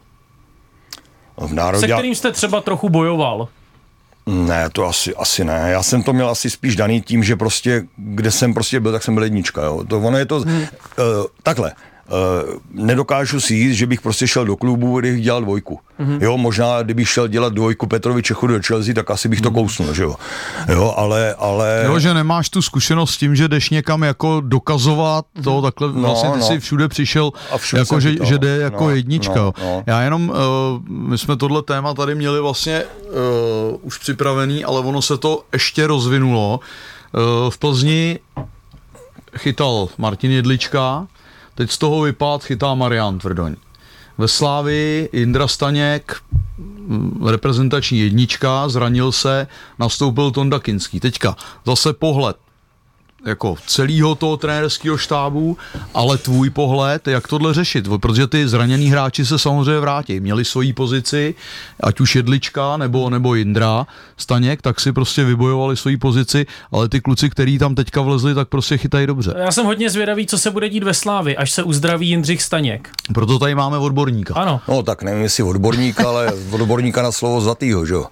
V národě... Se kterým jste třeba trochu bojoval? Ne, to asi, asi ne. Já jsem to měl asi spíš daný tím, že prostě, kde jsem prostě byl, tak jsem byl jednička. Jo. To, ono je to hmm. uh, takhle. Uh, nedokážu si jít, že bych prostě šel do klubu, kde bych dělal dvojku. Mm-hmm. Jo, možná, kdybych šel dělat dvojku Petrovi Čechu do Chelsea, tak asi bych to kousnul, že jo. Jo, ale, ale... Jo, že nemáš tu zkušenost s tím, že jdeš někam jako dokazovat to, takhle no, vlastně ty no. si všude přišel, všude jako že, že jde jako no, jednička. No, no. Já jenom, uh, my jsme tohle téma tady měli vlastně uh, už připravený, ale ono se to ještě rozvinulo. Uh, v Plzni chytal Martin Jedlička, teď z toho vypad chytá Marián Tvrdoň. Ve Slávii Jindra Staněk, reprezentační jednička, zranil se, nastoupil Tonda Kinský. Teďka zase pohled jako celého toho trenérského štábu, ale tvůj pohled, jak tohle řešit, protože ty zraněný hráči se samozřejmě vrátí. Měli svoji pozici, ať už Jedlička nebo, nebo Jindra Staněk, tak si prostě vybojovali svoji pozici, ale ty kluci, který tam teďka vlezli, tak prostě chytají dobře. Já jsem hodně zvědavý, co se bude dít ve Slávi, až se uzdraví Jindřich Staněk. Proto tady máme odborníka. Ano. No tak nevím, jestli odborníka, ale odborníka na slovo zlatýho, že jo.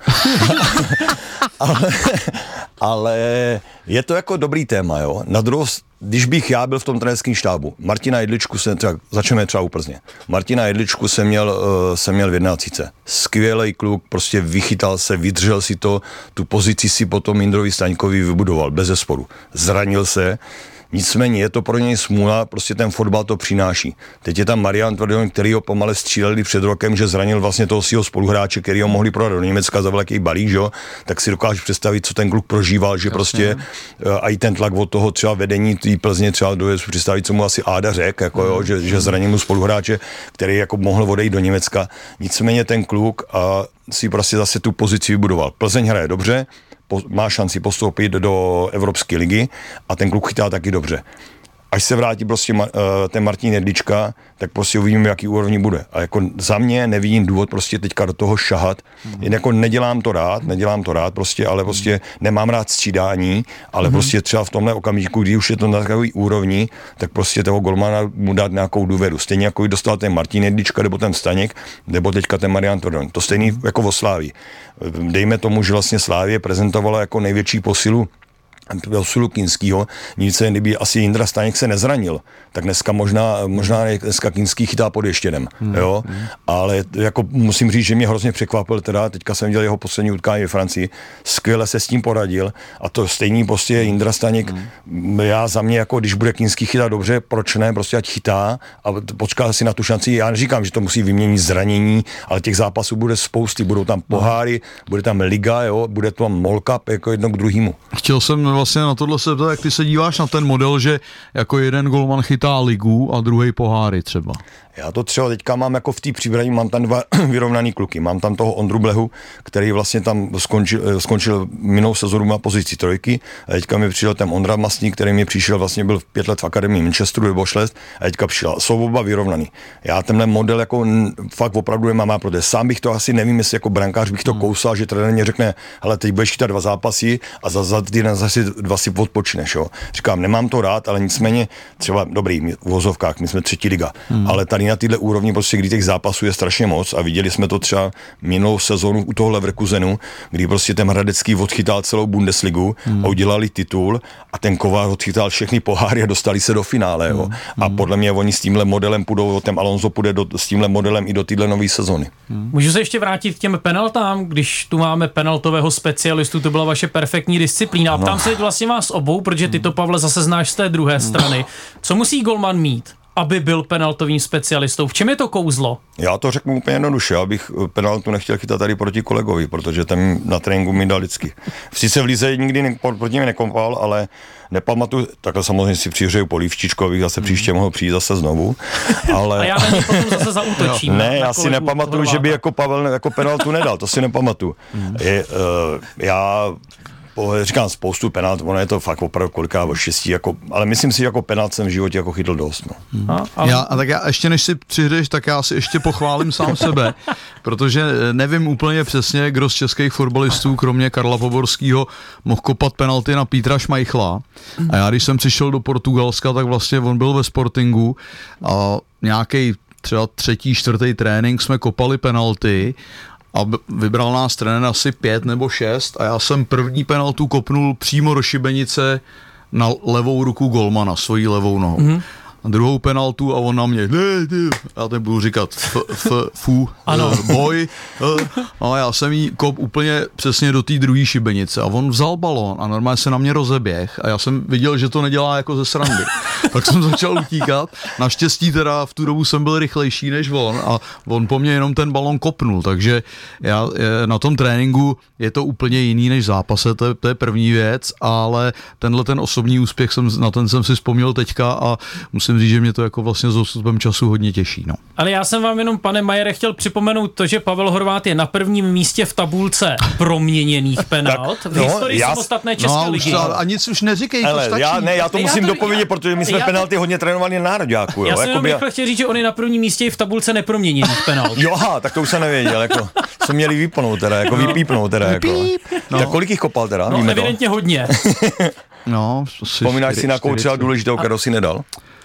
ale, ale je to jako dobrý téma, jo. Na druhou, když bych já byl v tom trenérském štábu, Martina Jedličku se třeba, začneme třeba u Plzně. Martina Jedličku jsem měl, uh, jsem měl v jednadvacítce. Skvělej kluk, prostě vychytal se, vydržel si to, tu pozici si potom Jindrovi Staňkovi vybudoval, bez zesporu. Zranil se, nicméně je to pro něj smůla, prostě ten fotbal to přináší. Teď je tam Marián Tvrdoň, který ho pomale stříleli před rokem, že zranil vlastně toho svého spoluhráče, který ho mohli prodat do Německa za velký balík, že? Tak si dokážu představit, co ten kluk prožíval, že prostě a i ten tlak od toho třeba vedení té Plzně třeba dojedu představit, co mu asi Áda řekl, jako jo, že, že zranil mu spoluhráče, který jako mohl odejít do Německa. Nicméně ten kluk a si prostě zase tu pozici vybudoval. Plzeň hraje dobře, má šanci postoupit do Evropské ligy a ten kluk chytá taky dobře. až se vrátí prostě ma, uh, ten Martin Jedlička, tak prostě uvidíme, jaký úrovni bude. A jako za mě nevidím důvod prostě teďka do toho šahat. Mm. Jen jako nedělám to rád, nedělám to rád prostě, ale prostě nemám rád střídání, ale mm. prostě třeba v tomhle okamžiku, kdy už je to na takový úrovni, tak prostě toho golmana mu dát nějakou důvěru. Stejně jako i dostal ten Martin Jedlička, nebo ten Staněk, nebo teďka ten Marian Tordon. To stejný mm. jako o Slávii. Dejme tomu, že vlastně Slávie prezentovala jako největší posilu posilu Kinskýho, nic kdyby asi Jindra Staněk se nezranil, tak dneska možná, možná dneska Kinský chytá pod Ještědem, hmm. jo, hmm. ale jako musím říct, že mě hrozně překvapil teda, teďka jsem viděl jeho poslední utkání ve Francii, skvěle se s tím poradil a to stejný prostě Jindra Staněk, hmm. já za mě jako, když bude Kinský chytat dobře, proč ne, prostě ať chytá a počká si na tu šanci, já neříkám, že to musí vyměnit zranění, ale těch zápasů bude spousty, budou tam poháry, bude tam liga, jo, bude tam Mall Cup jako jedno k druhému. Chtěl jsem vlastně na tohle se ptát, jak ty se díváš na ten model, že jako jeden golman chytá ligu a druhý poháry třeba. Já to třeba teďka mám jako v té příbraní, mám tam dva vyrovnaný kluky. Mám tam toho Ondru Blehu, který vlastně tam skončil, skončil minulou sezonu na pozici trojky. A teďka mi přišel ten Ondra Masník, který mi přišel, vlastně byl pět let v akademii Manchesteru nebo šest a teďka přišel. Jsou oba vyrovnaný. Já tenhle model jako fakt opravdu nemám, protože sám bych to asi nevím, jestli jako brankář bych to kousal, že trenér mě řekne, hele, teď budeš chytat dva zápasy a za, za týden zase dva si odpočneš. Jo. Říkám, nemám to rád, ale nicméně třeba dobrý v vozovkách, my jsme třetí liga, hmm. ale tady na téhle úrovni, prostě, kdy těch zápasů je strašně moc a viděli jsme to třeba minulou sezonu u toho Leverkusenu, kdy prostě ten Hradecký odchytal celou Bundesligu hmm. a udělali titul a ten Kovář odchytal všechny poháry a dostali se do finále. Jo. Hmm. A podle mě oni s tímhle modelem půjdou, ten Alonso půjde do, s tímhle modelem i do téhle nové sezony. Hmm. Můžu se ještě vrátit k těm penaltám, když tu máme penaltového specialistu, to byla vaše perfektní disciplína. A ptám no. se vlastně vás obou, protože ty to, Pavle, zase znáš z té druhé strany. Co musí golman mít, aby byl penaltovým specialistou? V čem je to kouzlo? Já to řeknu úplně jednoduše, já bych penaltu nechtěl chytat tady proti kolegovi, protože ten na tréninku mi dal vždycky. Sice v lize nikdy ne, proti mě nekompal, ale nepamatuju, takhle samozřejmě si přihřeju polívčičku, abych zase příště mohl přijít zase znovu. Ale... A já na něj potom zase zaútočím. Ne, já si nepamatuju, že by jako Pavel jako penaltu nedal, to si nepamatuju. Je, uh, já říkám spoustu penalt, ono je to fakt opravdu koliká o šestí, jako, ale myslím si, že jako penalt jsem v životě jako chytl dost. No. Hmm. A, ale... já, a tak já ještě než si přihreš, tak já si ještě pochválím sám sebe, protože nevím úplně přesně, kdo z českých fotbalistů, kromě Karla Poborského, mohl kopat penalty na Pítra Šmajchla. A já když jsem přišel do Portugalska, tak vlastně on byl ve Sportingu a nějaký třeba třetí, čtvrtý trénink jsme kopali penalty a vybral nás trenér asi pět nebo šest a já jsem první penaltu kopnul přímo do šibenice na levou ruku golmana, svojí levou nohou. Mm-hmm. A druhou penaltu a on na mě, ne, ne, já teď budu říkat f, f, fu, ano. boj. A já jsem jí kop úplně přesně do té druhé šibenice a on vzal balón a normálně se na mě rozeběh a já jsem viděl, že to nedělá jako ze srandy. Tak jsem začal utíkat. Naštěstí teda v tu dobu jsem byl rychlejší než on a on po mně jenom ten balón kopnul, takže já na tom tréninku je to úplně jiný než v zápase, to je, to je první věc, ale tenhle ten osobní úspěch jsem, na ten jsem si vzpomněl teďka a musím říct, že mě to jako vlastně s odstupem času hodně těší. No. Ale já jsem vám jenom, pane Majere, chtěl připomenout to, že Pavel Horváth je na prvním místě v tabulce proměněných penalt v historii samostatné České no, ligy. A nic už neříkej, to stačí. Já, ne, já to musím já to, dopovědět, já, protože my jsme penalty to, hodně trénovali na nároďáku. Já jsem jenom chtěl říct, že on je na prvním místě i v tabulce neproměněných penalt. Jo, aha, tak to už jsem nevěděl, jako co měli vypnout teda, jako vypípnout teda, jako. No. Tak kolik jich kopal teda? No, evidentně to? hodně. No, vzpomínáš si na třeba důležitou, kterou si nedal?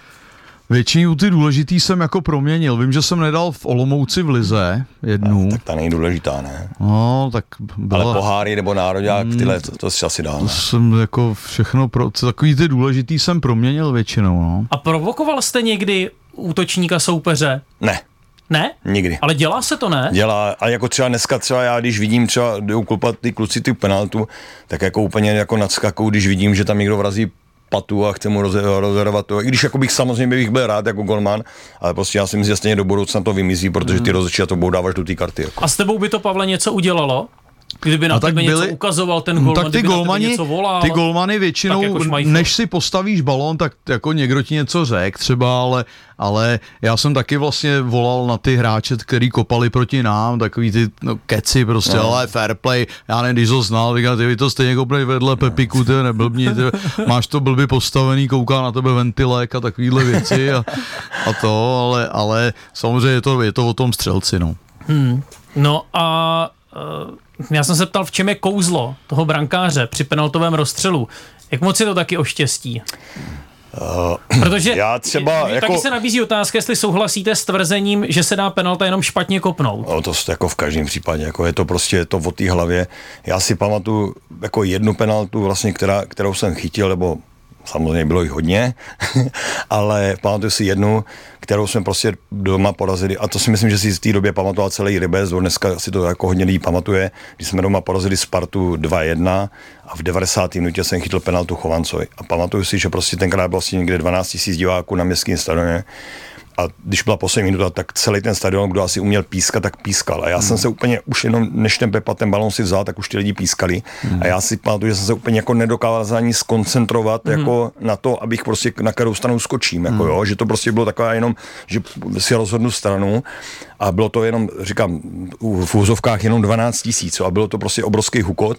Většinu ty důležitý jsem jako proměnil. Vím, že jsem nedal v Olomouci v lize jednu. A, tak ta nejdůležitá, ne? No, tak byla... Ale poháry nebo nároďák, tyhle, to, to si asi dál. To jsem jako všechno, pro... takový ty důležitý jsem proměnil většinou, no. A provokoval jste někdy útočníka soupeře? Ne. Ne? Nikdy. Ale dělá se to, ne? Dělá, a jako třeba dneska třeba já, když vidím třeba, jdou kopat ty kluci ty penaltu, tak jako úplně jako nadskakou, když vidím, že tam někdo vrazí patu a chce mu rozervat to. I když jako bych samozřejmě bych byl rád jako golman, ale prostě já si myslím, že stejně do budoucna to vymizí, protože ty rozhodčí a to budou dávat do té karty. Jako. A s tebou by to, Pavle, něco udělalo? Kdyby na tebe byli, něco ukazoval ten golman, tak ty kdyby golmani, na tebe něco volal. Ty golmany většinou, jako než si postavíš balón, tak jako někdo ti něco řek třeba, ale, ale já jsem taky vlastně volal na ty hráče, který kopali proti nám, takový ty no, keci prostě, no. Ale fair play, já nevím, když to znal, říkal, ty vy to stejně kopli vedle Pepiku, ty neblbni, ty, máš to blbě postavený, kouká na tebe ventilek a takovýhle věci a, a to, ale, ale samozřejmě je to, je to o tom střelci, no. Hmm. No a uh, já jsem se ptal, v čem je kouzlo toho brankáře při penaltovém rozstřelu. Jak moc je to taky o štěstí? Uh, Protože já třeba taky jako... se nabízí otázka, jestli souhlasíte s tvrzením, že se dá penalta jenom špatně kopnout. No, to jako v každém případě, jako je to prostě je to o té hlavě. Já si pamatuju jako jednu penaltu, vlastně, která, kterou jsem chytil, nebo samozřejmě bylo jich hodně, ale pamatuju si jednu, kterou jsme prostě doma porazili, a to si myslím, že si v té době pamatoval celý Rybec, dneska si to jako hodně lidí pamatuje, když jsme doma porazili Spartu dva jedna a v devadesáté minutě jsem chytil penaltu Chovancovi. A pamatuju si, že prostě tenkrát bylo vlastně někde dvanáct tisíc diváků na městském stadioně. A když byla poslední minuta, tak celý ten stadion, kdo asi uměl pískat, tak pískal. A já hmm. jsem se úplně, už jenom než ten Pepa ten balón si vzal, tak už ty lidi pískali. Hmm. A já si pamatuju, že jsem se úplně jako nedokázal ani skoncentrovat hmm. jako na to, abych prostě na kterou stranu skočím. Jako, hmm. jo, že to prostě bylo takové jenom, že si rozhodnu stranu. A bylo to jenom, říkám, v úzovkách jenom dvanáct tisíc. A bylo to prostě obrovský hukot.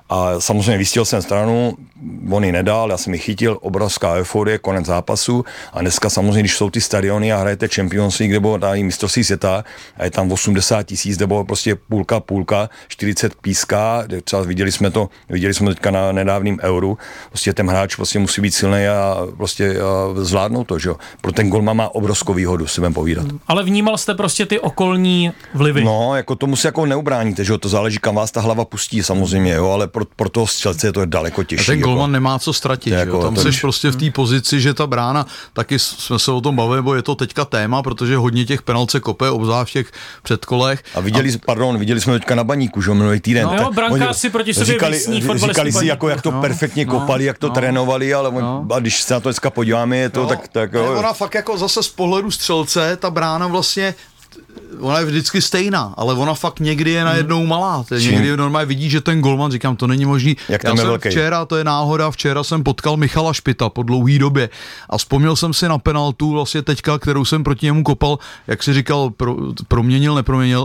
A samozřejmě vystěl jsem stranu, on ji nedal, já jsem ji chytil, obrovská euforie, konec zápasu a dneska samozřejmě, když jsou ty stadiony a hrajete Champions League nebo dají mistrovství světa a je tam osmdesát tisíc nebo prostě půlka, půlka, čtyřicet píská, třeba viděli jsme to, viděli jsme to teďka na nedávným euru, prostě ten hráč prostě musí být silný a prostě a zvládnout to, že jo. Pro ten golman má obrovskou výhodu, si budem povídat. Ale vnímal jste prostě ty okolní vlivy? No, jako tomu si jako neubráníte, že jo, to záleží, kam vás ta hlava pustí samozřejmě, jo, ale pro, pro toho střelce je to daleko těžší. A ten golman jako, nemá co ztratit, jako, tam jsi prostě v té pozici, že ta brána, taky jsme se o tom bavili, bo je to teďka téma, protože hodně těch penalt se kope, obzvlášť v těch předkolech. A viděli, a... pardon, viděli jsme teďka na Baníku, že minulý týden. No jo, brankáři si proti sobě říkali, vysní říkali si, jako, jak to no, perfektně no, kopali, jak to no, trénovali, ale no. A když se na to dneska podíváme, je to no, tak... tak jo. Ona fakt jako zase z pohledu střelce, ta brána vlastně ona je vždycky stejná, ale ona fakt někdy je najednou malá. Někdy normálně vidí, že ten golman, říkám, to není možný. Jak Já jsem velký. Včera, to je náhoda, včera jsem potkal Michala Špita po dlouhý době a vzpomněl jsem si na penaltu vlastně teďka, kterou jsem proti němu kopal, jak si říkal, pro, proměnil, neproměnil.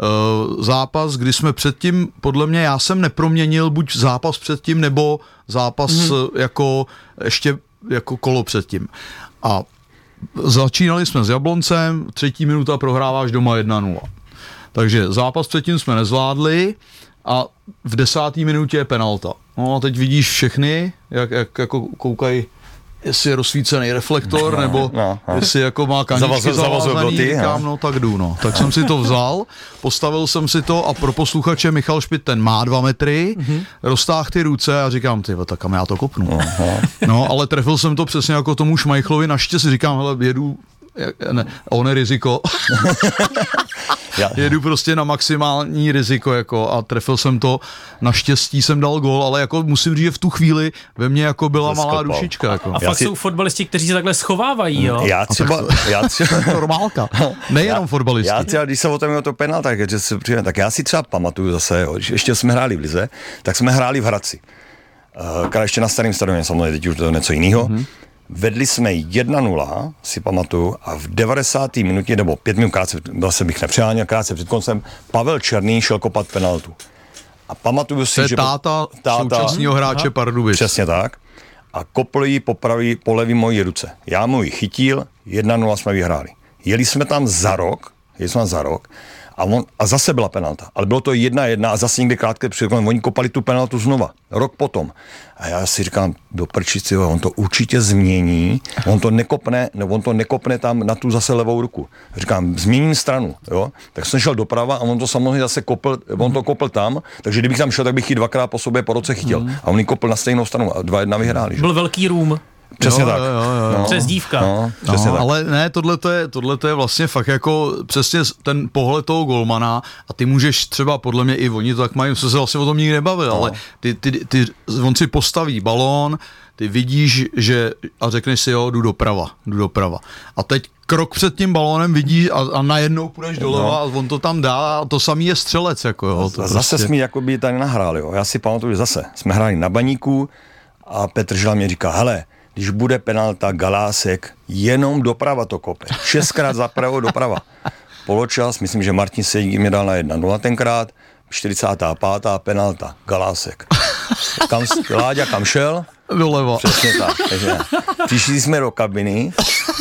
Uh, zápas, kdy jsme předtím, podle mě, já jsem neproměnil buď zápas předtím, nebo zápas mm-hmm. jako ještě jako kolo předtím. A začínali jsme s Jabloncem, třetí minuta prohráváš doma jedna nula. Takže zápas předtím jsme nezvládli a v desáté minutě je penalta. No a teď vidíš všechny, jak, jak jako koukají, jestli je rozsvícený reflektor, no, nebo no, no. jestli jako má kaničky zavázaný, říkám, no tak jdu, no. Tak jsem si to vzal, postavil jsem si to a pro posluchače Michal Špit, ten má dva metry, mm-hmm. roztáhl ty ruce a říkám, ty, tak kam já to kopnu. No, no. no, ale trefil jsem to přesně jako tomu Šmajchlovi, naštěstí říkám, hele, jedu, ne, on je riziko. Jedu prostě na maximální riziko jako a trefil jsem to, naštěstí jsem dal gól, ale jako musím říct, že v tu chvíli ve mně jako byla malá Zaskopal. dušička. Jako. A fakt si... jsou fotbalisti, kteří se takhle schovávají, jo? Já třeba... Já třeba normálka, nejenom já, fotbalisti. Já třeba, když se o tom je o to penal, tak, že se přijde, tak já si třeba pamatuju zase, jo, když ještě jsme hráli v lize, tak jsme hráli v Hradci. Uh, ještě na starém stadioně, samozřejmě teď už to je něco jiného. Mm-hmm. Vedli jsme jedna nula, si pamatuju, a v devadesáté minutě, nebo pět minut krátce, zase bych nepřeháněl, krátce před koncem, Pavel Černý šel kopat penaltu. A pamatuju si, to je že... táta, táta současného hráče Pardubic. Přesně tak. A kopl ji po, pravý, po levý mojí ruce. Já mu ji chytil, jedna nula jsme vyhráli. Jeli jsme tam za rok, jeli jsme tam za rok, a, on, a zase byla penalta. Ale bylo to jedna jedna a zase někde krátké před, oni kopali tu penaltu znova. Rok potom. A já si říkám, do prčici, on to určitě změní, on to nekopne, no, on to nekopne tam na tu zase levou ruku. Říkám, změním stranu, jo. Tak jsem šel doprava a on to samozřejmě zase kopl, on to kopl tam, takže kdybych tam šel, tak bych ji dvakrát po sobě po roce chytil. Mm. A on ji kopl na stejnou stranu a dva jedna vyhráli. Byl velký rům. Přesně jo, tak. Jo, jo, jo. No, Přezdívka. No, přesně no, tak. ale ne, tohle je, tohleto je vlastně fakt jako přesně ten pohled toho golmana a ty můžeš třeba, podle mě i oni to tak mají, jsme se vlastně o tom nikdy nebavili, no. ale ty, ty, ty, on si postaví balón, ty vidíš, že a řekneš si jo, jdu doprava, jdu doprava. A teď krok před tím balónem vidíš a, a najednou půjdeš doleva no. a on to tam dá a to samý je střelec. Jako jo, to zase prostě... jsme jakoby tady nahráli, jo. Já si pamatuju, že zase jsme hráli na Baníku a Petr Žila mě říká, hele, když bude penalta, Galásek, jenom doprava to kope. Šestkrát zapravo doprava. Poločas, myslím, že Martin Sejgý mě dal na jedna nula tenkrát, čtyřicátá pátá penalta, Galásek. Kam, Láďa kam šel? Doleva. Přesně tak. Takže přišli jsme do kabiny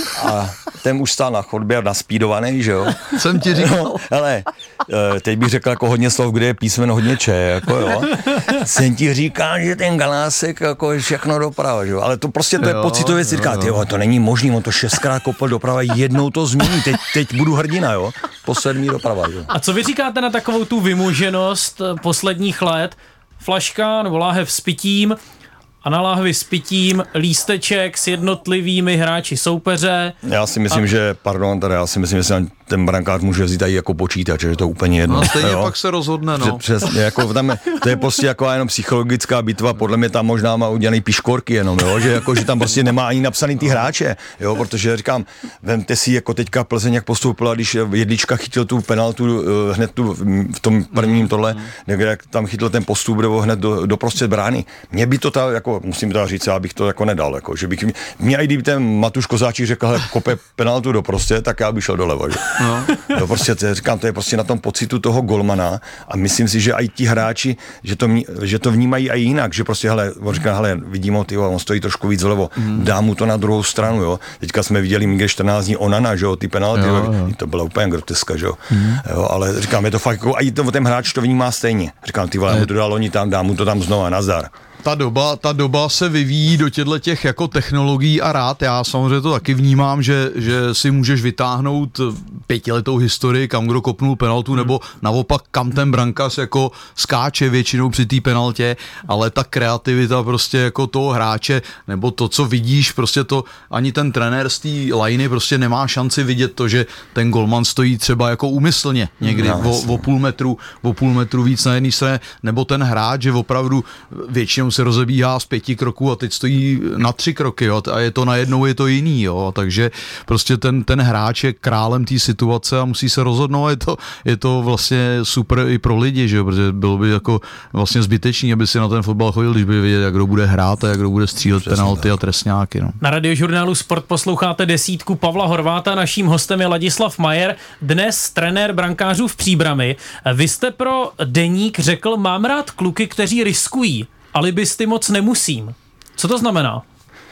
a ten už stál na chodbě naspídovaný, že jo? Jsem ti říkal. No, hele, teď bych řekl jako hodně slov, kde je písmeno hodně če, jako jo. Jsem ti říkal, že ten Galásek jako je všechno doprava, že jo? Ale to prostě to je pocitově si říká, tyjo, to není možný, on to šestkrát kopl doprava, jednou to změní, teď, teď budu hrdina, jo? Po sedmý doprava, jo? A co vy říkáte na takovou tu vymuženost posledních let? Flaška nebo láhev s pitím a na láhvi s pitím lísteček s jednotlivými hráči soupeře. Já si myslím, a... že, pardon, tady já si myslím, že si ten brankář může vzít i jako počítač, že je to úplně jedno. No stejně jo? Pak se rozhodne, no. Přesně, jako tam je, to je prostě jako jenom psychologická bitva, podle mě tam možná má udělaný piškorky jenom, jo? Že, jako, že tam prostě nemá ani napsaný ty hráče, jo? Protože říkám, vemte si jako teďka Plzeň, jak postoupila, když Jedlička chytil tu penaltu hned tu, v tom prvním tohle, jak tam chytil ten postup nebo hned do, do prostřed brány. Mě by to ta, jako, musím to říct, já bych to jako nedal, jako, že bych, mě i kdyby ten Matuš Kozáčík řekl, hele, kope penaltu do prostřed, tak já bych šel doleva, že? No. Jo, prostě, to, říkám, to je prostě na tom pocitu toho golmana a myslím si, že i ti hráči, že to, že to vnímají i jinak, že prostě, hele, on říká, hele, vidím ho, tyjo, on stojí trošku víc vlevo, mm. dá mu to na druhou stranu, jo. Teďka jsme viděli Miguel čtrnáct dní Onana, že jo, ty penalty, jo, jo. To byla úplně groteska, že jo. Mm. Jo, ale říkám, je to fakt, jako, i to, ten hráč to vnímá stejně. Říkám, ty vole, mu to dal oni tam, dá mu to tam znova, nazdar. Ta doba, ta doba se vyvíjí do těchto těch jako technologií a rád. Já samozřejmě to taky vnímám, že, že si můžeš vytáhnout pětiletou historii, kam kdo kopnul penaltu, nebo naopak kam ten brankář jako skáče většinou při té penaltě, ale ta kreativita prostě jako toho hráče, nebo to, co vidíš, prostě to ani ten trenér z té lajny prostě nemá šanci vidět to, že ten golman stojí třeba jako úmyslně někdy no, o, o půl metru, o půl metru víc na jedné straně, nebo ten hráč, že opravdu většinou se rozebíhá z pěti kroků a teď stojí na tři kroky, jo, a je to najednou je to jiný, jo, takže prostě ten, ten hráč je králem té situace a musí se rozhodnout, je to, je to vlastně super i pro lidi, že jo, protože bylo by jako vlastně zbytečný, aby si na ten fotbal chodil, když by věděl, jak kdo bude hrát a jak kdo bude střílet penalty a trestňáky, no. Na Radiožurnálu Sport posloucháte desítku Pavla Horváta, naším hostem je Ladislav Majer, dnes trenér brankářů v Příbrami. Vy jste pro Deník řekl, mám rád kluky, kteří riskují. Alibisty moc nemusím. Co to znamená?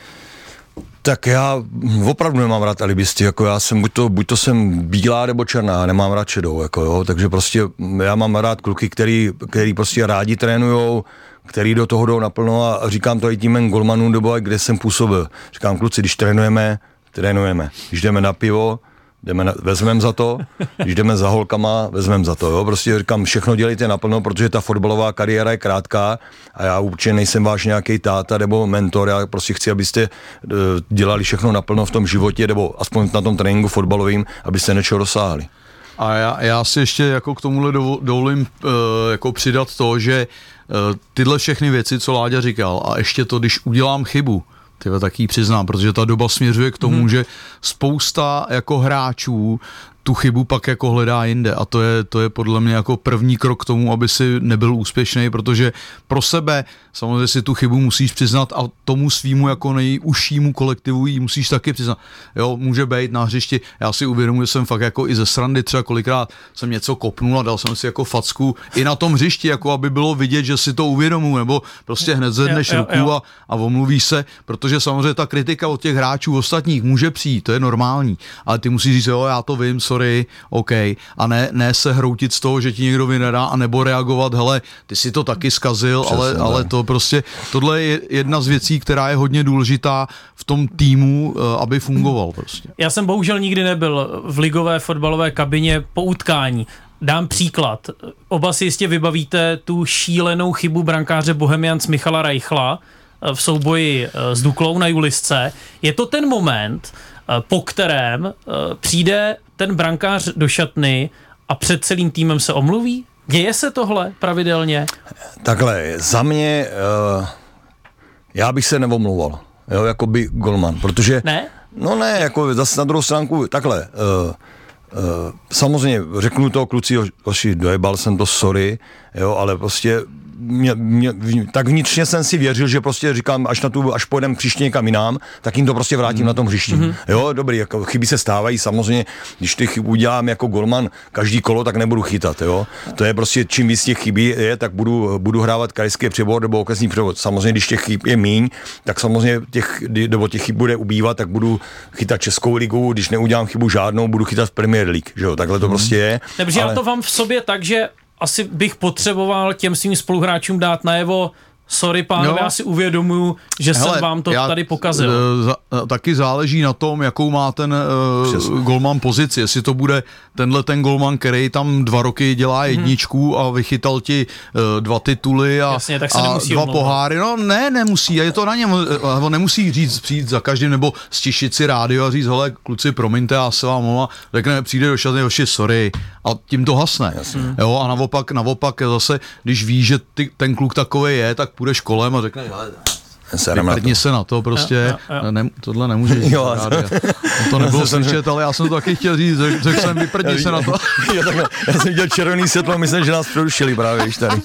Tak já opravdu nemám rád alibisty, jako já jsem, buď to, buď to jsem bílá nebo černá, nemám rád šedou, jako jo, takže prostě já mám rád kluky, který, který prostě rádi trénujou, který do toho jdou naplno a říkám to i tím golmanům, nebo kde jsem působil. Říkám, kluci, když trénujeme, trénujeme. Když jdeme na pivo, jdeme na, vezmeme za to, když jdeme za holkama, vezmeme za to, jo, prostě říkám, všechno dělejte naplno, protože ta fotbalová kariéra je krátká a já určitě nejsem váš nějaký táta nebo mentor, já prostě chci, abyste uh, dělali všechno naplno v tom životě, nebo aspoň na tom tréninku fotbalovým, abyste něčeho dosáhli. A já, já si ještě jako k tomuhle dovolím uh, jako přidat to, že uh, tyhle všechny věci, co Láďa říkal, a ještě to, když udělám chybu, tyhle taky přiznám, protože ta doba směřuje k tomu, hmm. že spousta jako hráčů tu chybu pak jako hledá jinde a to je, to je podle mě jako první krok k tomu, aby si nebyl úspěšný, protože pro sebe samozřejmě si tu chybu musíš přiznat a tomu svýmu jako nejužšímu kolektivu ji musíš taky přiznat. Jo, může být na hřišti, já si uvědomuji, že jsem fakt jako i ze srandy třeba kolikrát jsem něco kopnul a dal jsem si jako facku i na tom hřišti, jako aby bylo vidět, že si to uvědomuji, nebo prostě hned zvedneš ruku a, a omluvíš se, protože samozřejmě ta kritika od těch hráčů ostatních může přijít, to je normální, ale ty musíš říct, jo, já to vím, sorry, OK, a ne, ne se hroutit z toho, že ti někdo vynadá, a nebo reagovat, hele, ty si to taky zkazil, přesně, ale, ale to prostě, tohle je jedna z věcí, která je hodně důležitá v tom týmu, aby fungoval prostě. Já jsem bohužel nikdy nebyl v ligové fotbalové kabině po utkání. Dám příklad. Oba si jistě vybavíte tu šílenou chybu brankáře Bohemians Michala Reichla v souboji s Duklou na Julisce. Je to ten moment, po kterém přijde ten brankář do šatny a před celým týmem se omluví? Děje se tohle pravidelně? Takhle, za mě, uh, já bych se neomlouval, jo, jako by golman, protože... Ne? No ne, jako zase na druhou stránku, takhle, uh, uh, samozřejmě řeknu to, kluci, hoši, dojebal jsem to, sorry, jo, ale prostě mě, mě, tak vnitřně jsem si věřil, že prostě říkám, až na tu, až pojedem příště někam jinam, tak jim to prostě vrátím mm. na tom hřišti. Mm-hmm. Jo, dobrý, jako chyby se stávají, samozřejmě, když ty chybu udělám jako golman každý kolo, tak nebudu chytat, jo. To je prostě, čím víc těch chybí je, tak budu, budu hrávat krajský převod nebo okresní převod. Samozřejmě, když těch chyb je míň, tak samozřejmě těch, nebo těch chyb bude ubývat, tak budu chytat Českou ligu, když neudělám chybu žádnou, budu chytat v Premier League, že jo, takhle to mm. prostě je. Takže ale... já to mám v sobě tak, že asi bych potřeboval těm svým spoluhráčům dát najevo, sorry pánové, já si uvědomuju, že Hele, jsem vám to tady pokazil. Za, taky záleží na tom, jakou má ten uh, golman pozici, jestli to bude tenhle ten golman, který tam dva roky dělá jedničku hmm. a vychytal ti uh, dva tituly a, Jasně, tak se a dva omlouvat. poháry, no ne, nemusí, je to na něm, on nemusí říct, přijít za každým nebo stišit si rádio a říct, hele kluci, promiňte, já se vám mluvám, řekne, přijde do šatny, hoši, sorry, a tím to hasne. Hmm. Jo, a naopak, naopak zase, když víš, že ty, ten kluk takovej je, tak půjdeš kolem a řekne, vyprdni se na to, prostě, jo, jo, jo. Ne, tohle nemůže říct. Jo, to nebylo slyšet, ale já jsem to taky chtěl říct, řekl jsem, vyprdni se na to. Já, takhle, já jsem viděl červený světlo, myslím, že nás přerušili právě, víš tady.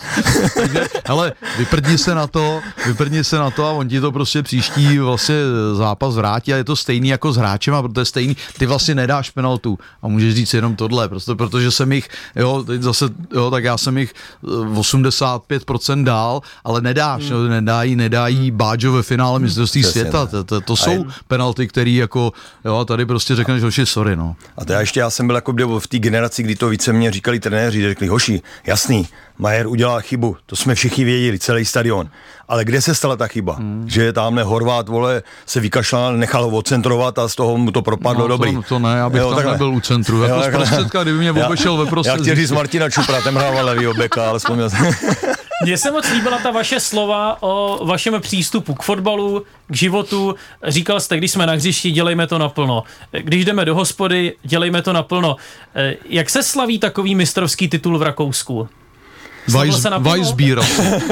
Hele, vyprdni se na to, vyprdni se na to a on ti to prostě příští vlastně zápas vrátí a je to stejný jako s hráčem, a protože je stejný, ty vlastně nedáš penaltu a můžeš říct jenom tohle, prostě, protože jsem jich, jo, teď zase, jo, tak já jsem jich osmdesát pět procent dál, ale nedáš, hmm. no, nedají, nedají Báďo ve finále mistrovství světa, to, to, to jsou penalty, které jako, jo, tady prostě řekneš, hoši, sorry, no. A to já ještě, já jsem byl jako v té generaci, kdy to více mě říkali trenéři, řekli, hoši, jasný, Majer udělal chybu, to jsme všichni věděli, celý stadion. Ale kde se stala ta chyba? Hmm. Že tamhle Horvát, vole, se vykašlal, nechal ho odcentrovat a z toho mu to propadlo, no, dobrý. To, to ne, já bych jo, tam takhle nebyl u centru. Jako z prostředka, kdyby mě obešel ve prostředí. Já chtěl říct Martina Čupra, ten hrával levýho beka, ale vzpomněl jsem. Mně se moc líbila ta vaše slova o vašem přístupu k fotbalu, k životu. Říkal jste, když jsme na hřišti, dělejme to naplno. Když jdeme do hospody, dělejme to naplno. Jak se slaví takový mistrovský titul v Rakousku? Weissbier.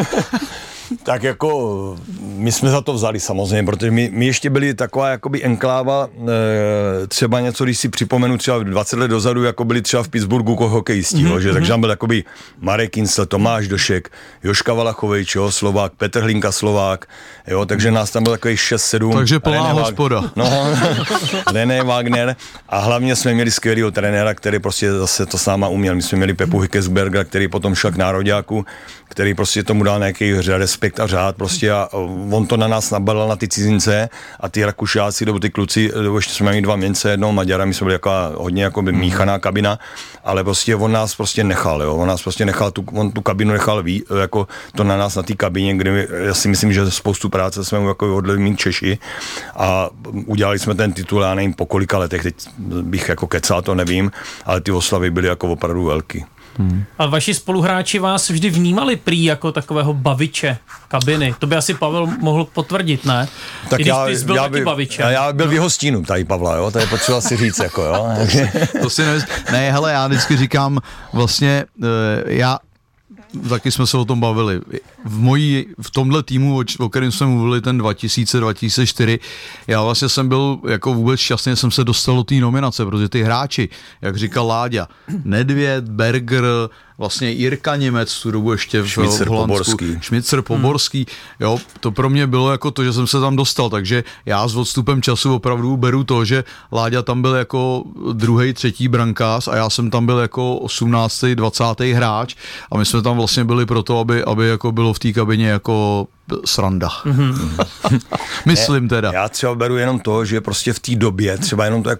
Tak jako my jsme za to vzali samozřejmě, protože my, my ještě byli taková jakoby enkláva, e, třeba něco, když si připomenu třeba dvacet let dozadu, jako byli třeba v Pittsburghu hokejisti, mm-hmm. že, takže tam byl jakoby Marek Kincel, Tomáš Došek, Joška Valachovejč, jo, Slovák, Petr Hlinka, Slovák, jo, takže nás tam byl takových šest sedm. Takže plná René hospoda. Wag- no, René Wagner a hlavně jsme měli skvělýho trenéra, který prostě zase to s náma uměl. My jsme měli Pepu Hickesbergera, který potom šel k nároďáku, který prostě tomu dal nějaký respekt a řád prostě a on to na nás nabalil na ty cizince a ty Rakušáci, nebo ty kluci, nebo ještě jsme měli dva Němce, jednoho Maďara, my jsme byli jako hodně jako by míchaná kabina, ale prostě on nás prostě nechal, jo, on nás prostě nechal, tu, on tu kabinu nechal ví, jako to na nás na té kabině, kde my, já si myslím, že spoustu práce jsme jako odli mít Češi a udělali jsme ten titul, já nevím po kolika letech, teď bych jako kecal, to nevím, ale ty oslavy byly jako opravdu velký. Hmm. A vaši spoluhráči vás vždy vnímali prý jako takového baviče kabiny. To by asi Pavel mohl potvrdit, ne? Tak I když já, ty jsi byl já, taky by, bavičem. Já, já byl v jeho stínu tady Pavla, jo? To je potřeba si říct, jako jo. To si nevím. Ne, hele, já vždycky říkám vlastně, já taky jsme se o tom bavili. V mojí, v tomhle týmu, o, o kterém jsme mluvili, ten dva tisíce, dva tisíce čtyři, já vlastně jsem byl jako vůbec šťastný, jsem se dostal do té nominace, protože ty hráči, jak říkal Láďa, Nedvěd, Berger, vlastně Jirka Němec, tu dobu ještě v, Šmicer, v Holandsku, Poborský. Šmicer, Poborský, hmm. jo, to pro mě bylo jako to, že jsem se tam dostal, takže já s odstupem času opravdu beru to, že Láďa tam byl jako druhý, třetí brankář a já jsem tam byl jako osmnáctý, dvacátý hráč a my jsme tam vlastně byli proto, aby, aby jako bylo v té kabině jako sranda. Mm-hmm. Myslím teda. Já třeba beru jenom to, že prostě v té době, třeba jenom to jako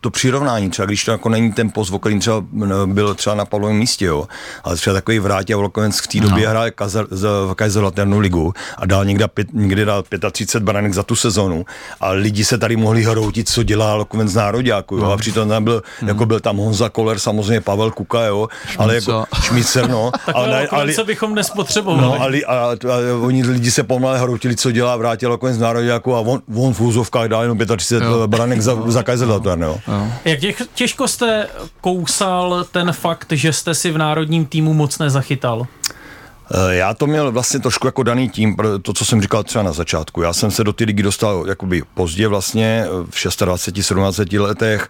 to přirovnání, třeba když to jako není ten post, o kterým třeba byl třeba na Pavlovém místě, jo, ale třeba takový Vráťa Volokovec v té době no. hrál Kaiserslautern ligu a dal někde, pět, někde dal třicet pět branek za tu sezonu a lidi se tady mohli hroutit, co dělá Volokovec z nároďáku, jo, no. a přitom tam byl, hmm. jako byl tam Honza Koller, samozřejmě Pavel Kuka, jo, Šmica. ale jako Šmicer, no. ale, ale co bychom nespotřebovali. No, ale, a, a, a oni lidi se pomalu hroutili, co dělá Vráťa Volokovec z nároďáku a on, on v úzovkách dal jenom třicet pět jo. branek za, za Kaiserslautern, jo. jo. Jak těch, těžko jste kousal ten fakt, že jste si v národním týmu moc nezachytal? Já to měl vlastně trošku jako daný tím, to, co jsem říkal třeba na začátku. Já jsem se do té ligy dostal jakoby pozdě vlastně, v dvaceti šesti sedmnácti letech,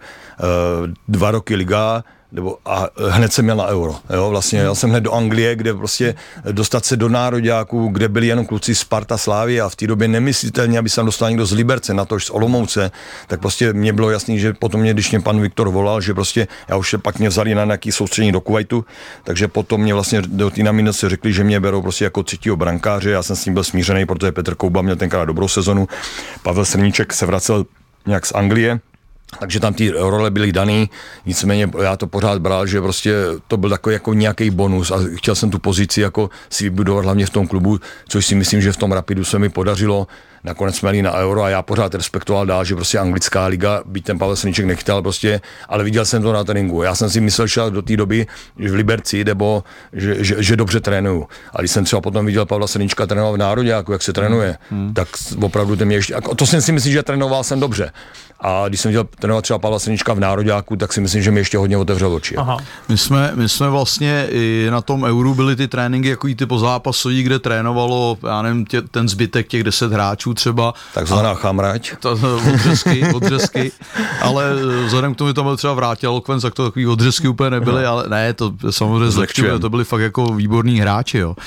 dva roky liga, nebo a hned jsem měl na Euro. Jo, vlastně já jsem hned do Anglie, kde prostě dostat se do nároďáků, kde byli jenom kluci Sparta, Slávy a v té době nemyslitelně, aby se tam dostal někdo z Liberce, na to z Olomouce, tak prostě mě bylo jasný, že potom mě, když mě pan Viktor volal, že prostě já už se pak mě vzali na nějaký soustředění do Kuwaitu, takže potom mě vlastně do té nominace řekli, že mě berou prostě jako třetího brankáře, já jsem s ním byl smířený, protože Petr Kouba měl tenkrát dobrou sezonu, Pavel Srníček se vracel nějak z Anglie, takže tam ty role byly daný, nicméně já to pořád bral, že prostě to byl takový jako nějaký bonus a chtěl jsem tu pozici jako si vybudovat hlavně v tom klubu, což si myslím, že v tom Rapidu se mi podařilo. Nakonec jsme jeli na Euro a já pořád respektoval dál, že prostě anglická liga, byť ten Pavel Srníček nechtěl prostě, ale viděl jsem to na tréninku. Já jsem si myslel, že do té doby že v Liberci, nebo že, že, že dobře trénuju. A když jsem třeba potom viděl Pavla Srníčka trénovat v nároďáku, jak se trénuje, hmm. tak opravdu ten mě ještě, to jsem si myslím, že trénoval jsem dobře. A když jsem viděl trénovat třeba Pavla Srníčka v nároďáku, tak si myslím, že mi ještě hodně otevřel oči. Aha. My jsme, my jsme vlastně i na tom Euru byly ty tréninky jako ty pozápasový, kde trénovalo, já nevím, tě, ten zbytek těch deset hráčů třeba. Takzvaná chamrať. Odřezky, odřezky. Ale vzhledem k tomu, že tam byl třeba Vráťa Volokovec, tak to takový odřezky úplně nebyly, no. ale ne, to samozřejmě zlehčuje, to byli fakt jako výborní hráči, jo.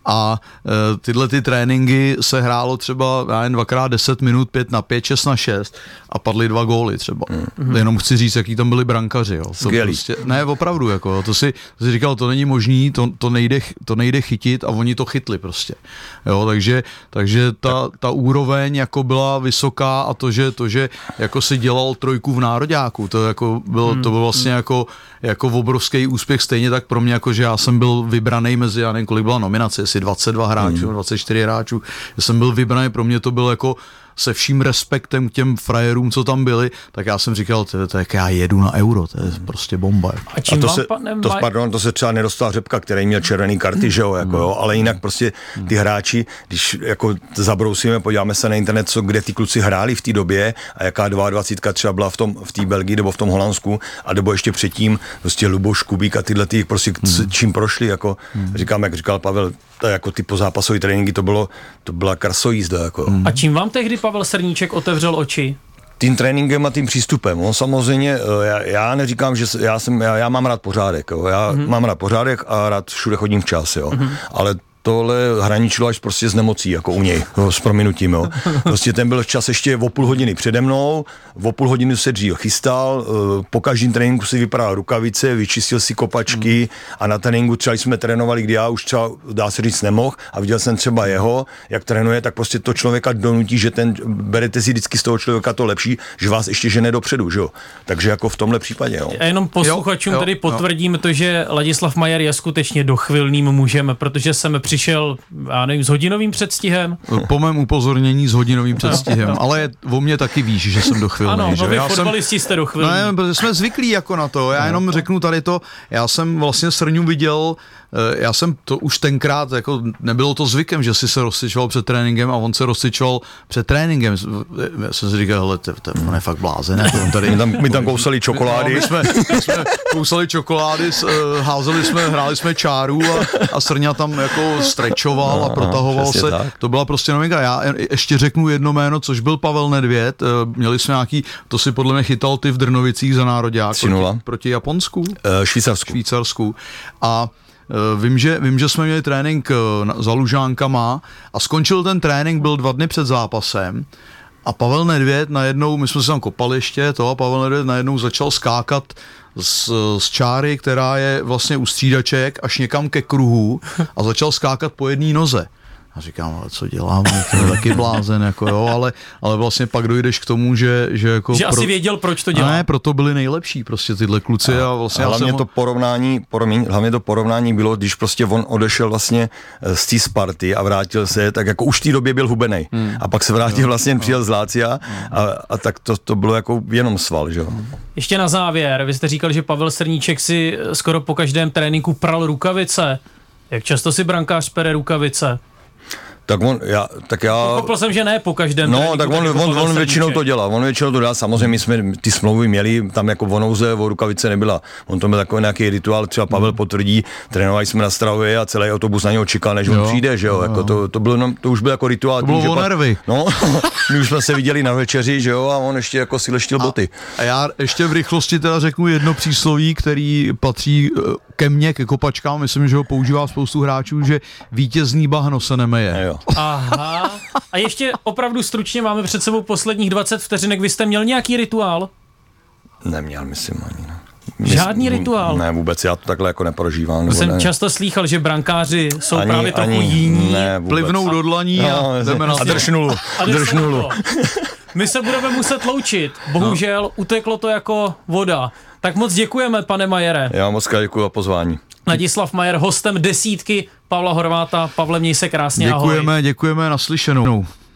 A e, tyhle ty tréninky se hrálo třeba já jen dvakrát deset minut, pět na pět, šest na šest a padly dva góly třeba. Mm. Jenom chci říct, jaký tam byli brankaři. Jo. To prostě, ne, opravdu, jako, to, si, to si říkal, to není možný, to, to, nejde, to nejde chytit a oni to chytli prostě. Jo, takže takže ta, ta úroveň jako byla vysoká a to, že, to, že jako si dělal trojku v nároďáku, to, jako bylo, mm. to byl vlastně jako, jako obrovský úspěch, stejně tak pro mě, jako, že já jsem byl vybraný mezi, já nevím, kolik byla nominace, jestli dvacet dva hráčů, mm. dvacet čtyři hráčů, já jsem byl vybraný, pro mě to bylo jako se vším respektem k těm frajerům, co tam byli, tak já jsem říkal, to, to je jak já jedu na Euro, to je prostě bomba. A, čím a to, vám, se, pane, to, pardon, to se třeba nedostal Řepka, který měl červený karty, že jo, jako, jo, ale jinak prostě ty hráči, když jako zabrousíme, podíváme se na internet, co, kde ty kluci hráli v té době a jaká dvacet dva třeba byla v tom v té Belgii nebo v tom Holandsku, a nebo ještě předtím prostě Luboš Kubík a tyhle ty prostě hmm. čím prošli, jako hmm. říkám, jak říkal Pavel, to jako ty pozápasové tréninky, to bylo, to byla krasojízda, jako. Hmm. A čím vám tehdy Pavel Srníček otevřel oči? Tím tréninkem a tím přístupem. On samozřejmě, já, já neříkám, že já, jsem, já, já mám rád pořádek, jo. Já mm-hmm. mám rád pořádek a rád všude chodím včas, jo. Mm-hmm. Ale tohle hraničilo až prostě s nemocí, jako u něj, jo, s prominutím, jo. Prostě ten byl čas ještě o půl hodiny přede mnou, o půl hodiny se dřív chystal, po každém tréninku si vypadal rukavice, vyčistil si kopačky mm. a na tréninku třeba jsme trénovali, kdy já už třeba, dá se říct, nemohl a viděl jsem třeba jeho, jak trénuje, tak prostě to člověka donutí, že ten, berete si vždycky z toho člověka to lepší, že vás ještě žene dopředu, že jo. Takže jako v tomhle případě, jo. A jenom posluchačům tady potvrdím jo. to, že Ladislav Majer je skutečně dochvilným mužem, protože jsem přišel, já nevím, s hodinovým předstihem. Po mém upozornění s hodinovým předstihem, ale o mě taky víš, že jsem dochvilný. Ano, že? no vy Já fotbalisti jsem, jste dochvilní. Ne, protože jsme zvyklí jako na to, já jenom řeknu tady to, já jsem vlastně Srňu viděl, já jsem to už tenkrát, jako nebylo to zvykem, že si se rozcvičoval před tréninkem a on se rozcvičoval před tréninkem. Já jsem si říkal, hele, to, to, to je fakt blázen. My tam, my tam kousali čokolády. No, my, jsme, my jsme kousali čokolády, házeli jsme, hráli jsme čáru a, a Srňa tam jako strečoval no, a protahoval no, se. Tak. To byla prostě novinka. Já ještě řeknu jedno jméno, což byl Pavel Nedvěd. Měli jsme nějaký, to si podle mě chytal ty v Drnovicích za nároďák proti, proti Japonsku. Uh, Švýcarsku. Švýcarsku. A Vím že, vím, že jsme měli trénink za Lužánkama a skončil ten trénink, byl dva dny před zápasem a Pavel Nedvěd najednou, my jsme se tam kopali ještě to a Pavel Nedvěd najednou začal skákat z, z čáry, která je vlastně u střídaček až někam ke kruhu a začal skákat po jedné noze. A říkám, ale co dělám, to je taky blázen, jako jo, ale, ale vlastně pak dojdeš k tomu, že... Že, jako že pro... asi věděl, proč to dělá. Ne, proto byli nejlepší prostě tyhle kluci a, a vlastně... A hlavně jsem... to porovnání, promiň, hlavně to porovnání bylo, když prostě on odešel vlastně z té Sparty a vrátil se, tak jako už v té době byl hubenej. Hmm. A pak se vrátil, vlastně přijel z Lácia a, a tak to, to bylo jako jenom sval, že jo. Ještě na závěr, vy jste říkal, že Pavel Srníček si skoro po každém tréninku pral rukavice. Jak často si brankář pere rukavice? Tak on, já, tak já... Pochopil jsem, že ne po každém. No, tak on, on, on většinou to dělal, on většinou to dělal, samozřejmě my jsme ty smlouvy měli, tam jako o nouze, o rukavice nebyla. On to byl takový nějaký rituál, třeba Pavel potvrdí, trénovali jsme na Strahově a celý autobus na něho čekal, než on jo, přijde, že jo, jo. Jako to, to, bylo, to už byl jako rituál. To bylo o nervy. No, my už jsme se viděli na večeři, že jo, a on ještě jako si leštil boty. A já ještě v rychlosti teda řeknu jedno přísloví, který patří ke mně, ke kopačkám, myslím, že ho používá spoustu hráčů, že vítězný bahno se nemeje. Jo. Aha. A ještě opravdu stručně máme před sebou posledních dvacet vteřinek. Vy jste měl nějaký rituál? Neměl, myslím ani. Ne. Žádný rituál? Ne, vůbec, já to takhle jako neprožívám. Nebo jsem ne. často slýchal, že brankáři jsou ani, právě trochu ani, jiní. Ne, plivnou do dlaní a, no, jdeme na a dršnulu. A dršnulu. My se budeme muset loučit. Bohužel no. uteklo to jako voda. Tak moc děkujeme, pane Majere. Já moc děkuji za pozvání. Ladislav Majer, hostem desítky Pavla Horváta. Pavle, měj se krásně, děkujeme, ahoj. Děkujeme, naslyšenou.